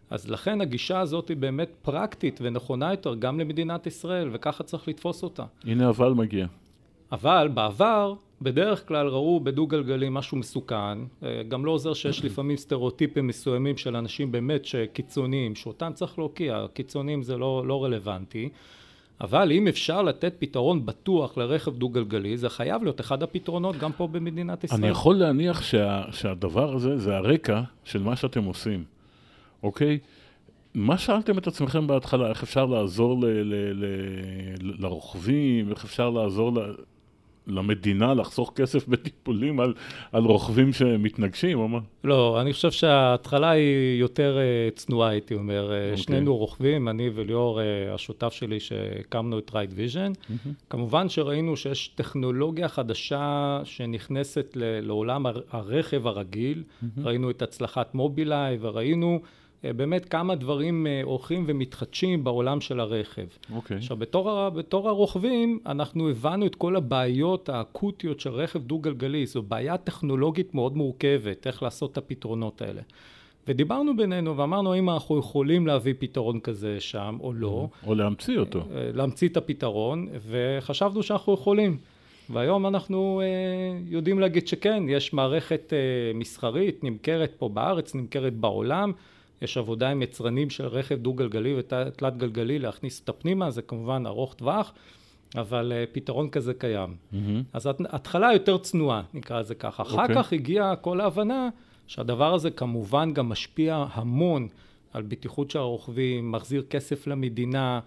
אז לכן הגישה הזאת היא באמת פרקטית ונכונה יותר גם למדינת ישראל, וככה צריך לתפוס אותה. הנה אבל מגיע. אבל בעבר, בדרך כלל ראו בדו גלגלי משהו מסוכן, גם לא עוזר שיש לפעמים סטריאוטיפים מסוימים של אנשים באמת שקיצוניים, שאותם צריך להוקיע, קיצוניים זה לא, לא רלוונטי, אבל אם אפשר לתת פתרון בטוח לרכב דו גלגלי, זה חייב להיות אחד הפתרונות גם פה במדינת ישראל. אני יכול להניח שה, שהדבר הזה זה הרקע של מה שאתם עושים, אוקיי? מה שאלתם את עצמכם בהתחלה? איך אפשר לעזור ל, ל, ל, ל, לרוכבים? איך אפשר לעזור ל, למדינה לחסוך כסף בטיפולים על, על רוכבים שמתנגשים או מה? לא, אני חושב שההתחלה היא יותר uh, צנועה, הייתי אומר. Okay. שנינו רוכבים, אני וליאור, uh, השותף שלי שהקמנו את רייד ויז'ן. Mm-hmm. כמובן שראינו שיש טכנולוגיה חדשה שנכנסת ל- לעולם הר- הרכב הרגיל. Mm-hmm. ראינו את הצלחת מובילאיי וראינו באמת כמה דברים הולכים ומתחדשים בעולם של הרכב. אוקיי. עכשיו, בתור, בתור הרוכבים, אנחנו הבנו את כל הבעיות האקוטיות של רכב דו-גלגלי. זו בעיה טכנולוגית מאוד מורכבת, איך לעשות את הפתרונות האלה. ודיברנו בינינו ואמרנו האם אנחנו יכולים להביא פתרון כזה שם או לא. או להמציא אותו. להמציא את הפתרון, וחשבנו שאנחנו יכולים. והיום אנחנו אה, יודעים להגיד שכן, יש מערכת אה, מסחרית, נמכרת פה בארץ, נמכרת בעולם, יש עבודה עם יצרנים של רכב דו-גלגלי ותלת גלגלי להכניס את הפנימה, זה כמובן ארוך טווח, אבל uh, פתרון כזה קיים. Mm-hmm. אז התחלה יותר צנועה, נקרא את זה ככה. Okay. אחר כך הגיעה כל ההבנה שהדבר הזה כמובן גם משפיע המון על בטיחות של הרוכבים, מחזיר כסף למדינה,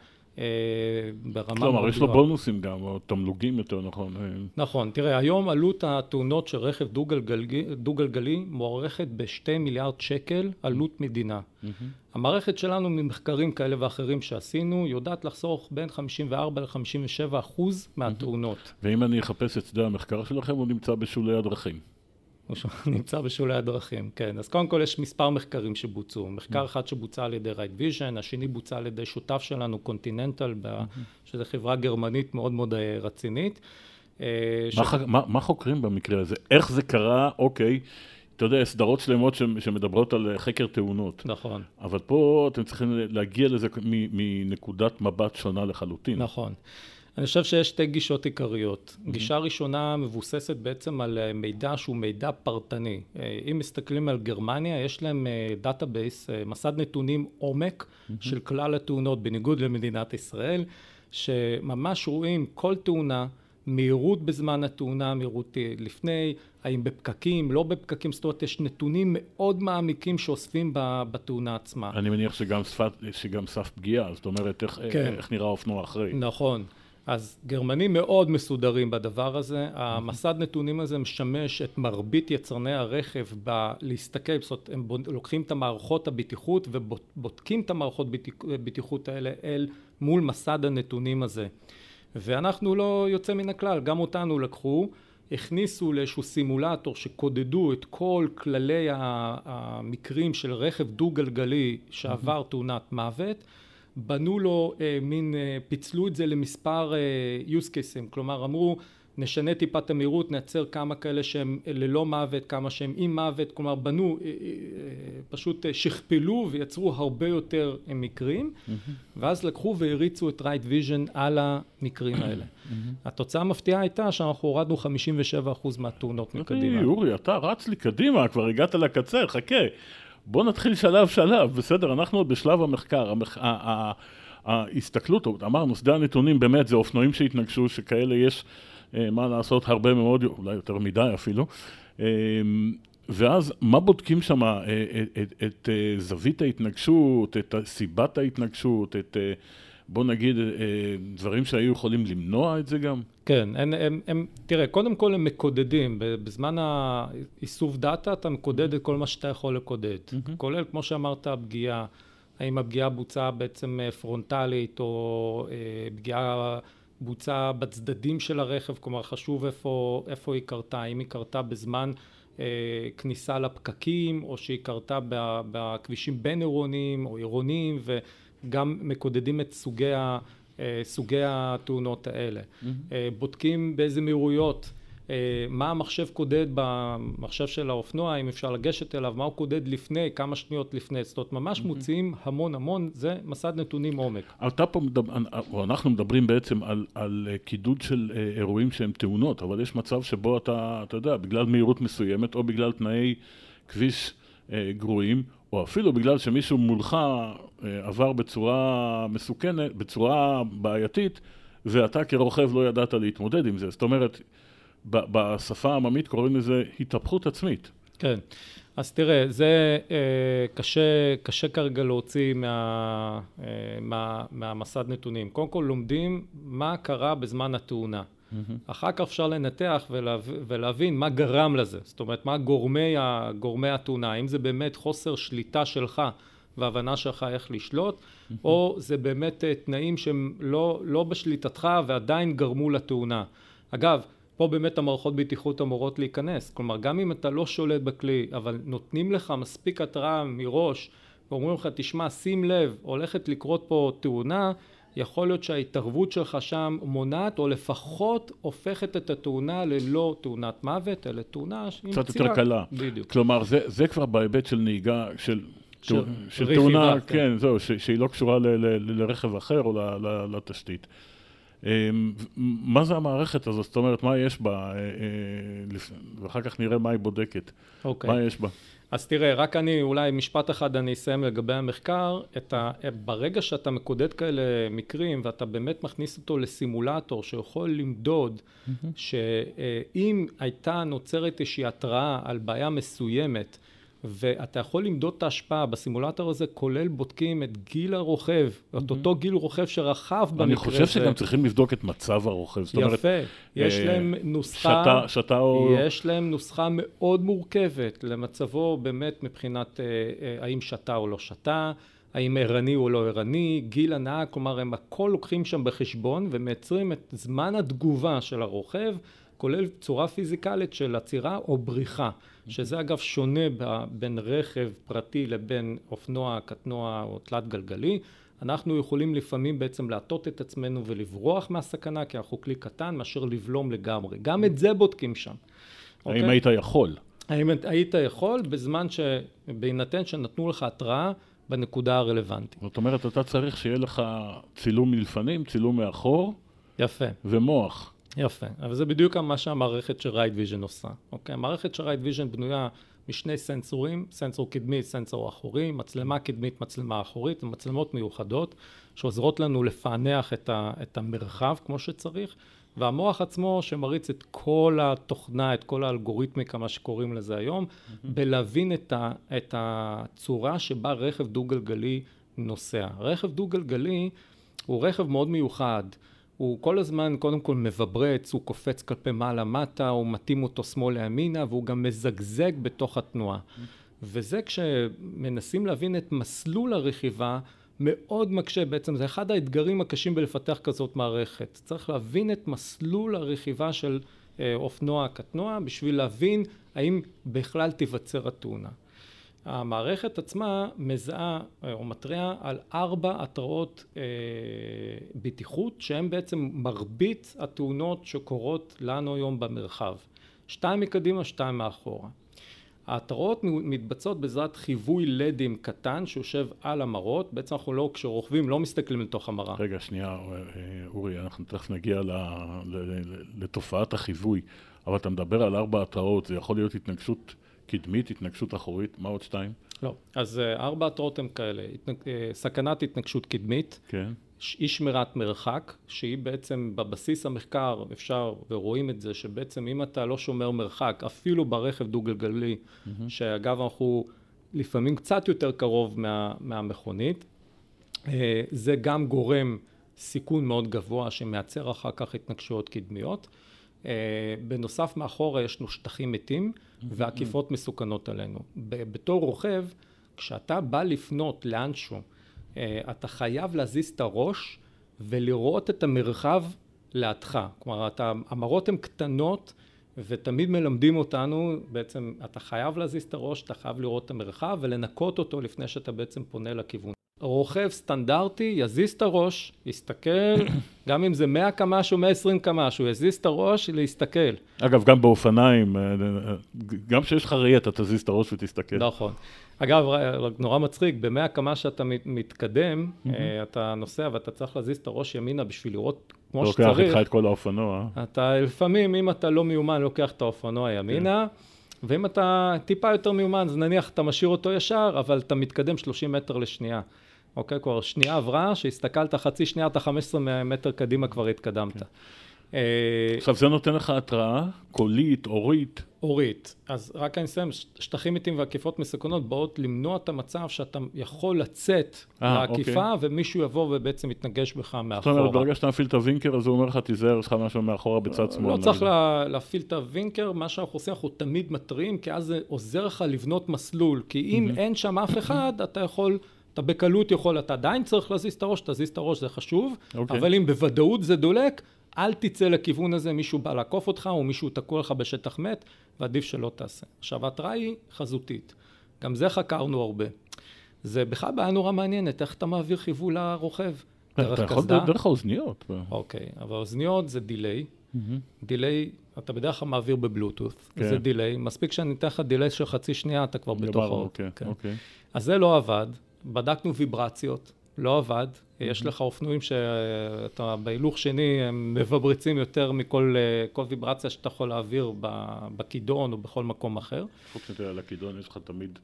ברמה... כלומר, יש לו בונוסים גם, או תמלוגים יותר, נכון? נכון, תראה, היום עלות התאונות של רכב דו-גלגלי, דו-גלגלי מוערכת בשתי מיליארד שקל עלות מדינה. המערכת שלנו ממחקרים כאלה ואחרים שעשינו, יודעת לחסוך בין חמישים וארבע ל-חמישים ושבע אחוז מהתאונות. ואם אני אחפש את שדה המחקר שלכם, הוא נמצא בשולי הדרכים. הוא נמצא בשולי הדרכים, כן. אז קודם כל יש מספר מחקרים שבוצעו. מחקר אחד שבוצע על ידי רייד ויז'ן, השני בוצע על ידי שותף שלנו, קונטיננטל, שזו חברה גרמנית מאוד מאוד רצינית. מה חוקרים במקרה הזה? איך זה קרה? אוקיי, אתה יודע, סדרות שלמות שמדברות על חקר תאונות. נכון. אבל פה אתם צריכים להגיע לזה מנקודת מבט שונה לחלוטין. נכון. אני חושב שיש שתי גישות עיקריות. Mm-hmm. גישה ראשונה מבוססת בעצם על מידע שהוא מידע פרטני. אם מסתכלים על גרמניה, יש להם דאטאבייס, מסד נתונים עומק mm-hmm. של כלל התאונות, בניגוד למדינת ישראל, שממש רואים כל תאונה, מהירות בזמן התאונה, מהירות לפני, האם בפקקים, לא בפקקים, זאת אומרת, יש נתונים מאוד מעמיקים שאוספים בתאונה עצמה. אני מניח שגם סף, שגם סף פגיעה, זאת אומרת, איך, כן. איך נראה אופנוע אחרי. נכון. אז גרמנים מאוד מסודרים בדבר הזה, המסד נתונים הזה משמש את מרבית יצרני הרכב להסתכל, זאת אומרת, הם לוקחים את המערכות הבטיחות ובודקים את המערכות הבטיחות האלה אל מול מסד הנתונים הזה. ואנחנו לא יוצא מן הכלל, גם אותנו לקחו, הכניסו לאיזשהו סימולטור שקודדו את כל כללי המקרים של רכב דו-גלגלי שעבר תאונת מוות, בנו לו אה, מין, אה, פיצלו את זה למספר אה, use cases, כלומר אמרו נשנה טיפת המהירות, נייצר כמה כאלה שהם ללא מוות, כמה שהם עם מוות, כלומר בנו, אה, אה, פשוט אה, שכפלו ויצרו הרבה יותר אה, מקרים, mm-hmm. ואז לקחו והריצו את רייד ויז'ן על המקרים האלה. Mm-hmm. התוצאה המפתיעה הייתה שאנחנו הורדנו חמישים ושבע אחוז מהתאונות מקדימה. אורי, אתה רץ לי קדימה, כבר הגעת לקצה, חכה. בוא נתחיל שלב שלב, בסדר, אנחנו בשלב המחקר, המח... ההסתכלות, אמרנו, שדה הנתונים באמת זה אופנועים שהתנגשו, שכאלה יש מה לעשות הרבה מאוד, אולי יותר מדי אפילו, ואז מה בודקים שם? את, את, את זווית ההתנגשות, את סיבת ההתנגשות, את, בוא נגיד, דברים שהיו יכולים למנוע את זה גם? כן, הם, הם, הם, תראה, קודם כל הם מקודדים, בזמן האיסוף דאטה אתה מקודד את כל מה שאתה יכול לקודד, mm-hmm. כולל כמו שאמרת הפגיעה, האם הפגיעה בוצעה בעצם פרונטלית או אה, פגיעה בוצעה בצדדים של הרכב, כלומר חשוב איפה, איפה היא קרתה, האם היא קרתה בזמן אה, כניסה לפקקים או שהיא קרתה בכבישים בין עירוניים או עירוניים, וגם מקודדים את סוגי ה... סוגי התאונות האלה. Mm-hmm. בודקים באיזה מהירויות מה המחשב קודד במחשב של האופנוע, אם אפשר לגשת אליו, מה הוא קודד לפני, כמה שניות לפני, זאת אומרת, ממש מוציאים המון המון, זה מסד נתונים עומק. אתה פה מדבר, או אנחנו מדברים בעצם על, על קידוד של אירועים שהם תאונות, אבל יש מצב שבו אתה, אתה יודע, בגלל מהירות מסוימת, או בגלל תנאי כביש גרועים, או אפילו בגלל שמישהו מולך עבר בצורה מסוכנת, בצורה בעייתית, ואתה כרוכב לא ידעת להתמודד עם זה. זאת אומרת, בשפה העממית קוראים לזה התהפכות עצמית. כן. אז תראה, זה אה, קשה, קשה כרגע להוציא מה, אה, מה, מהמסד נתונים. קודם כל לומדים מה קרה בזמן התאונה. Mm-hmm. אחר כך אפשר לנתח ולהב, ולהבין מה גרם לזה. זאת אומרת, מה גורמי, גורמי התאונה. האם זה באמת חוסר שליטה שלך והבנה שלך איך לשלוט, mm-hmm. או זה באמת תנאים שהם לא, לא בשליטתך ועדיין גרמו לתאונה. אגב, פה באמת המערכות בטיחות אמורות להיכנס. כלומר, גם אם אתה לא שולט בכלי, אבל נותנים לך מספיק התראה מראש, ואומרים לך, תשמע, שים לב, הולכת לקרות פה תאונה, יכול להיות שההתערבות שלך שם מונעת, או לפחות הופכת את התאונה ללא תאונת מוות, אלא תאונה עם פציעה. קצת יותר קלה. בדיוק. כלומר, זה, זה כבר בהיבט של נהיגה, של, של, של רכיבה, תאונה, כן, כן, זהו, ש, שהיא לא קשורה ל, ל, ל, לרכב אחר או ל, ל, לתשתית. מה זה המערכת הזאת? זאת אומרת, מה יש בה? ואחר כך נראה מה היא בודקת. אוקיי. מה יש בה? אז תראה, רק אני, אולי משפט אחד אני אסיים לגבי המחקר. את ה, ברגע שאתה מקודד כאלה מקרים, ואתה באמת מכניס אותו לסימולטור שיכול למדוד, שאם הייתה נוצרת איזושהי התראה על בעיה מסוימת, ואתה יכול למדוד את ההשפעה בסימולטור הזה, כולל בודקים את גיל הרוכב, את אותו גיל רוכב שרכב במקרה הזה. אני חושב שגם צריכים לבדוק את מצב הרוכב. יפה, יש להם נוסחה, שתה או... יש להם נוסחה מאוד מורכבת למצבו באמת מבחינת האם שתה או לא שתה, האם ערני או לא ערני, גיל הנהג, כלומר הם הכל לוקחים שם בחשבון ומייצרים את זמן התגובה של הרוכב, כולל צורה פיזיקלית של עצירה או בריחה, שזה אגב שונה בין רכב פרטי לבין אופנוע, קטנוע או תלת גלגלי. אנחנו יכולים לפעמים בעצם להטות את עצמנו ולברוח מהסכנה, כי אנחנו כלי קטן מאשר לבלום לגמרי. גם את זה בודקים שם. האם היית יכול? האם היית יכול בזמן שבהינתן שנתנו לך התראה בנקודה הרלוונטית. זאת אומרת, אתה צריך שיהיה לך צילום מלפנים, צילום מאחור. יפה. ומוח. יפה, אבל זה בדיוק מה שהמערכת של רייט ויז'ן עושה. אוקיי? המערכת של רייט ויז'ן בנויה משני סנסורים, סנסור קדמי, סנסור אחורי, מצלמה קדמית, מצלמה אחורית, ומצלמות מיוחדות שעוזרות לנו לפענח את, ה, את המרחב כמו שצריך, והמוח עצמו שמריץ את כל התוכנה, את כל האלגוריתמיקה, מה שקוראים לזה היום, mm-hmm. בלהבין את, ה, את הצורה שבה רכב דו-גלגלי נוסע. רכב דו-גלגלי הוא רכב מאוד מיוחד, הוא כל הזמן קודם כל מבברץ, הוא קופץ כלפי מעלה מטה, הוא מתאים אותו שמאל לימינה, והוא גם מזגזג בתוך התנועה. Mm-hmm. וזה כשמנסים להבין את מסלול הרכיבה, מאוד מקשה, בעצם זה אחד האתגרים הקשים בלפתח כזאת מערכת. צריך להבין את מסלול הרכיבה של אה, אופנוע קטנוע, בשביל להבין האם בכלל תיווצר התאונה. המערכת עצמה מזהה או מתריעה על ארבע התראות אה, בטיחות, שהן בעצם מרבית התאונות שקורות לנו היום במרחב. שתיים מקדימה, שתיים מאחורה. ההתראות מתבצעות בעזרת חיווי לדים קטן שיושב על המראות. בעצם אנחנו לא, כשרוכבים לא מסתכלים לתוך המראה. רגע, שנייה, אורי, אנחנו תכף נגיע לתופעת החיווי, אבל אתה מדבר על ארבע התראות, זה יכול להיות התנגשות קדמית, התנגשות אחורית, מה עוד שתיים? לא, אז ארבע התראות הן כאלה, סכנת התנגשות קדמית, כן. אי שמירת מרחק, שהיא בעצם בבסיס המחקר, אפשר ורואים את זה, שבעצם אם אתה לא שומר מרחק, אפילו ברכב דו-גלגלי, mm-hmm. שאגב אנחנו לפעמים קצת יותר קרוב מה, מהמכונית, זה גם גורם סיכון מאוד גבוה שמייצר אחר כך התנגשויות קדמיות. בנוסף מאחורה יש לנו שטחים מתים mm-hmm. ועקיפות מסוכנות עלינו. בתור רוכב, כשאתה בא לפנות לאנשהו, אתה חייב להזיז את הראש ולראות את המרחב לידך. כלומר, אתה, המראות הן קטנות ותמיד מלמדים אותנו, בעצם אתה חייב להזיז את הראש, אתה חייב לראות את המרחב ולנקות אותו לפני שאתה בעצם פונה לכיוון. רוכב סטנדרטי, יזיז את הראש, יסתכל, גם אם זה מאה קמ"ש או מאה ועשרים קמ"ש, הוא יזיז את הראש להסתכל. אגב, גם באופניים, גם שיש לך ראייה, אתה תזיז את הראש ותסתכל. נכון. אגב, נורא מצחיק, ב-מאה קמ"ש שאתה מתקדם, אתה נוסע ואתה צריך להזיז את הראש ימינה בשביל לראות כמו שצריך. לוקח איתך את כל האופנוע. אתה לפעמים, אם אתה לא מיומן, לוקח את האופנוע ימינה, ואם אתה טיפה יותר מיומן, אז נניח אתה משאיר אותו ישר, אבל אתה מתקדם שלושים מטר לשנייה. אוקיי, כבר שנייה עברה, שהסתכלת חצי שנייה, אתה חמישה עשר מטר קדימה כבר התקדמת. עכשיו, זה נותן לך התראה קולית, אורית. אורית. אז רק אני אסיים, שטחים מתים ועקיפות מסוכנות באות למנוע את המצב שאתה יכול לצאת לעקיפה, ומישהו יבוא ובעצם יתנגש בך מאחורה. זאת אומרת, ברגע שאתה מפעיל את הווינקר, אז הוא אומר לך, תיזהר, יש לך משהו מאחורה בצד שמאל. לא צריך להפעיל את הווינקר, מה שאנחנו עושים, אנחנו תמיד מטרים, כי אז זה עוזר לך לבנות מסלול, כי אם אין שם אף אחד, אתה יכול... אתה בקלות יכול, אתה עדיין צריך להזיז את הראש, תזיז את הראש, זה חשוב, okay. אבל אם בוודאות זה דולק, אל תצא לכיוון הזה, מישהו בא לעקוף אותך, או מישהו תקוע לך בשטח מת, ועדיף שלא תעשה. עכשיו, ההתראה היא חזותית. גם זה חקרנו הרבה. זה בכלל בעיה נורא מעניינת, איך אתה מעביר חיווי לרוכב? דרך קסדה? דרך האוזניות. אוקיי, אבל האוזניות זה דיליי. דיליי, אתה בדרך כלל מעביר בבלוטות', זה דיליי. מספיק שאני אתן לך דיליי של חצי שנייה, אתה כבר בתוכו. אז זה לא עבד. בדקנו ויברציות, לא עבד. יש לך אופנועים שאתה בהילוך שני, הם מבברצים יותר מכל כל ויברציה שאתה יכול להעביר בכידון או בכל מקום אחר. חוץ מזה, על הכידון יש לך תמיד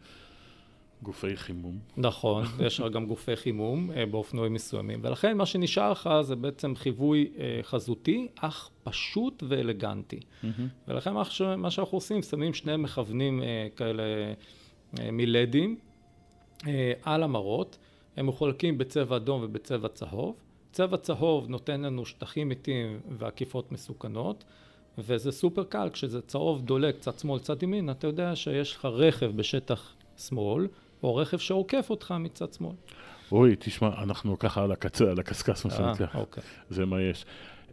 גופי חימום. נכון, יש לך גם גופי חימום באופנועים מסוימים. ולכן מה שנשאר לך זה בעצם חיווי חזותי, אך פשוט ואלגנטי. ולכן מה שאנחנו עושים, שמים שני מכוונים כאלה מילדים, על המרות, הם מחולקים בצבע אדום ובצבע צהוב. צבע צהוב נותן לנו שטחים מתים ועקיפות מסוכנות, וזה סופר קל, כשזה צהוב דולק צד שמאל צד ימין, אתה יודע שיש לך רכב בשטח שמאל, או רכב שעוקף אותך מצד שמאל. אוי, תשמע, אנחנו ככה על הקצה, על הקסקס, מה שנקרא. אוקיי. זה מה יש.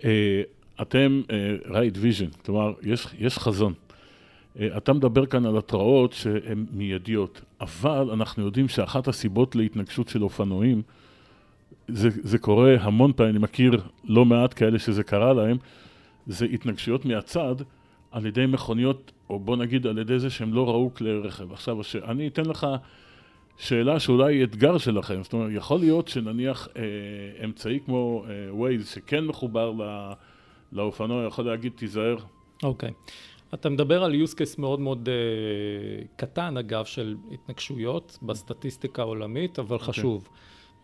אתם רייט ויז'ן, כלומר, יש חזון. אתה מדבר כאן על התראות שהן מיידיות, אבל אנחנו יודעים שאחת הסיבות להתנגשות של אופנועים, זה, זה קורה המון פעמים, אני מכיר לא מעט כאלה שזה קרה להם, זה התנגשויות מהצד על ידי מכוניות, או בוא נגיד על ידי זה שהם לא ראו כלי רכב. עכשיו, אני אתן לך שאלה שאולי היא אתגר שלכם, זאת אומרת, יכול להיות שנניח אה, אמצעי כמו אה, ווייז שכן מחובר לא, לאופנוע, יכול להגיד תיזהר. אוקיי. Okay. אתה מדבר על use case מאוד מאוד uh, קטן, אגב, של התנגשויות בסטטיסטיקה העולמית, אבל okay. חשוב. Uh,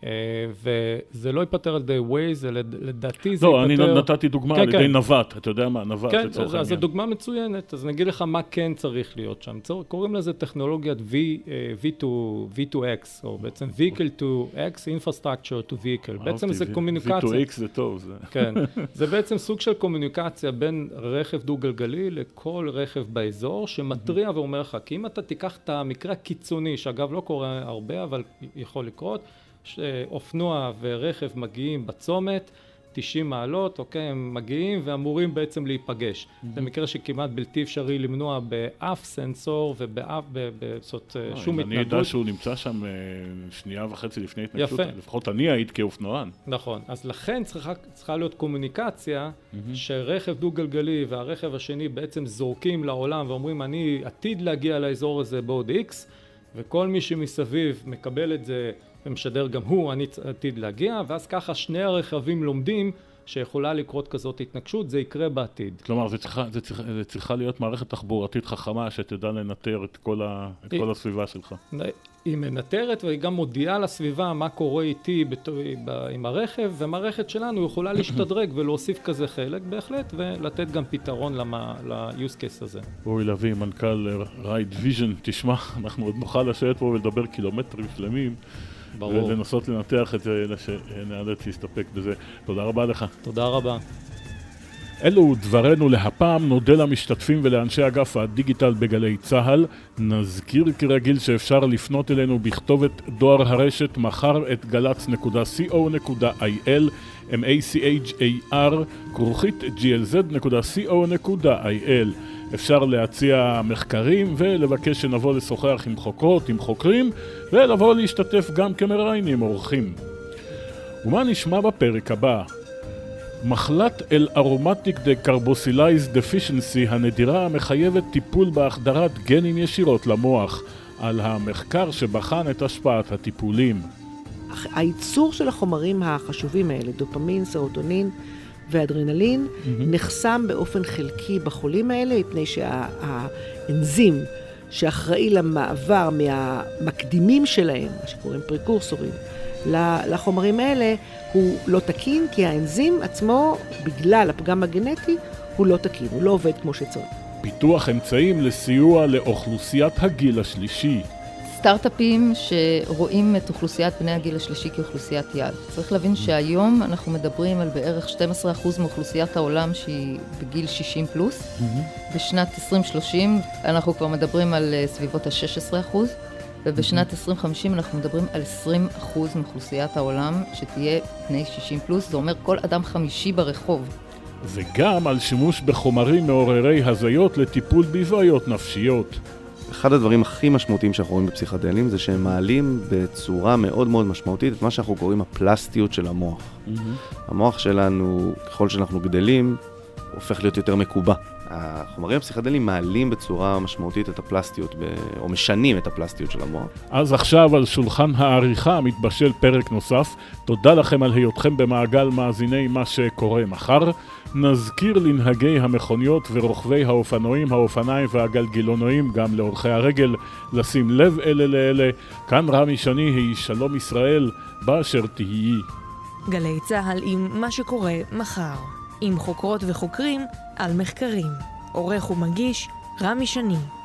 וזה לא ייפטר על ידי Waze, זה לדעתי זה לא, ייפטר... לא, אני נתתי דוגמה כן, על ידי כן. נווט, אתה יודע מה, נווט כן, לצורך העניין. אז זו דוגמה מצוינת, אז נגיד לך מה כן צריך להיות שם. קוראים לזה טכנולוגיית V, uh, V to X, או בעצם Vehicle to X, Infrastructure to Vehicle. בעצם זה קומוניקציה. V to X זה טוב. זה. כן, זה בעצם סוג של קומוניקציה בין רכב דו-גלגלי לכל רכב באזור, שמטריע ואומר לך, כי אם אתה תיקח את המקרה הקיצוני, שאגב לא קורה הרבה, אבל יכול לקרות, שאופנוע ורכב מגיעים בצומת, תשעים מעלות, אוקיי, הם מגיעים ואמורים בעצם להיפגש. Mm-hmm. זה מקרה שכמעט בלתי אפשרי למנוע באף סנסור ובאף, זאת שום התנגדות. אני יודע שהוא נמצא שם שנייה וחצי לפני התנגדות, לפחות אני היית כאופנוען. נכון, אז לכן צריכה, צריכה להיות קומוניקציה, mm-hmm. שרכב דו-גלגלי והרכב השני בעצם זורקים לעולם ואומרים, אני עתיד להגיע לאזור הזה בעוד X, וכל מי שמסביב מקבל את זה ומשדר גם הוא, אני עתיד להגיע, ואז ככה שני הרכבים לומדים שיכולה לקרות כזאת התנגשות, זה יקרה בעתיד. כלומר, זה צריכה, זה צריכה, זה צריכה להיות מערכת תחבורתית חכמה שתדע לנטר את כל, ה, את כל הסביבה שלך. היא מנטרת והיא גם מודיעה לסביבה מה קורה איתי עם הרכב, ומערכת שלנו יכולה להשתדרג ולהוסיף כזה חלק בהחלט, ולתת גם פתרון ל-use case הזה. אורי לוי, מנכ"ל רייט ויז'ן, תשמע, אנחנו עוד נוכל לשבת פה ולדבר קילומטרים שלמים. ברור. ולנסות לנתח את זה, אלא שנאלץ להסתפק בזה. תודה רבה לך. תודה רבה. אלו דברנו להפעם, נודה למשתתפים ולאנשי אגף הדיגיטל בגלי צהל. נזכיר כרגיל שאפשר לפנות אלינו בכתובת דואר הרשת מחר את גלץ נקודה סי או נקודה איי אל, M A C H A R, כרוכית G L Z נקודה C O נקודה I L. אפשר להציע מחקרים ולבקש שנבוא לשוחח עם חוקרות, עם חוקרים, ולבוא להשתתף גם כמראיינים אורחים. ומה נשמע בפרק הבא? מחלת אל-ארומטיק דקרבוסילייז דפישנסי הנדירה המחייבת טיפול בהחדרת גנים ישירות למוח, על המחקר שבחן את השפעת הטיפולים. הייצור של החומרים החשובים האלה, דופמין, סרוטונין ואדרנלין, mm-hmm. נחסם באופן חלקי בחולים האלה, מפני שהאנזים שאחראי למעבר מהמקדימים שלהם, מה שקוראים פרקורסורים, לחומרים האלה, הוא לא תקין, כי האנזים עצמו, בגלל הפגם הגנטי, הוא לא תקין, הוא לא עובד כמו שצריך. פיתוח אמצעים לסיוע לאוכלוסיית הגיל השלישי. סטארט-אפים שרואים את אוכלוסיית בני הגיל השלישי כאוכלוסיית יעד. צריך להבין שהיום אנחנו מדברים על בערך שנים עשר אחוז מאוכלוסיית העולם שהיא בגיל שישים פלוס. Mm-hmm. בשנת עשרים שלושים אנחנו כבר מדברים על סביבות ה-שש עשרה אחוז, ובשנת עשרים חמישים אנחנו מדברים על עשרים אחוז מאוכלוסיית העולם שתהיה בני שישים פלוס. זה אומר כל אדם חמישי ברחוב. וגם על שימוש בחומרים מעוררי הזיות לטיפול בבעיות נפשיות. אחד הדברים הכי משמעותיים שאנחנו רואים בפסיכדלים זה שהם מעלים בצורה מאוד מאוד משמעותית את מה שאנחנו קוראים הפלסטיות של המוח. Mm-hmm. המוח שלנו, ככל שאנחנו גדלים, הופך להיות יותר מקובע. החומרים הפסיכדלים מעלים בצורה משמעותית את הפלסטיות, ב... או משנים את הפלסטיות של המוח. אז עכשיו על שולחן העריכה מתבשל פרק נוסף. תודה לכם על היותכם במעגל מאזיני מה שקורה מחר. נזכיר לנהגי המכוניות ורוכבי האופנועים, האופניים והגלגילונועים, גם לאורחי הרגל, לשים לב אלה לאלה. כאן רמי שני, היא שלום ישראל, באשר תהיי. גלי צהל עם מה שקורה מחר, עם חוקרות וחוקרים על מחקרים. עורך ומגיש רמי שני.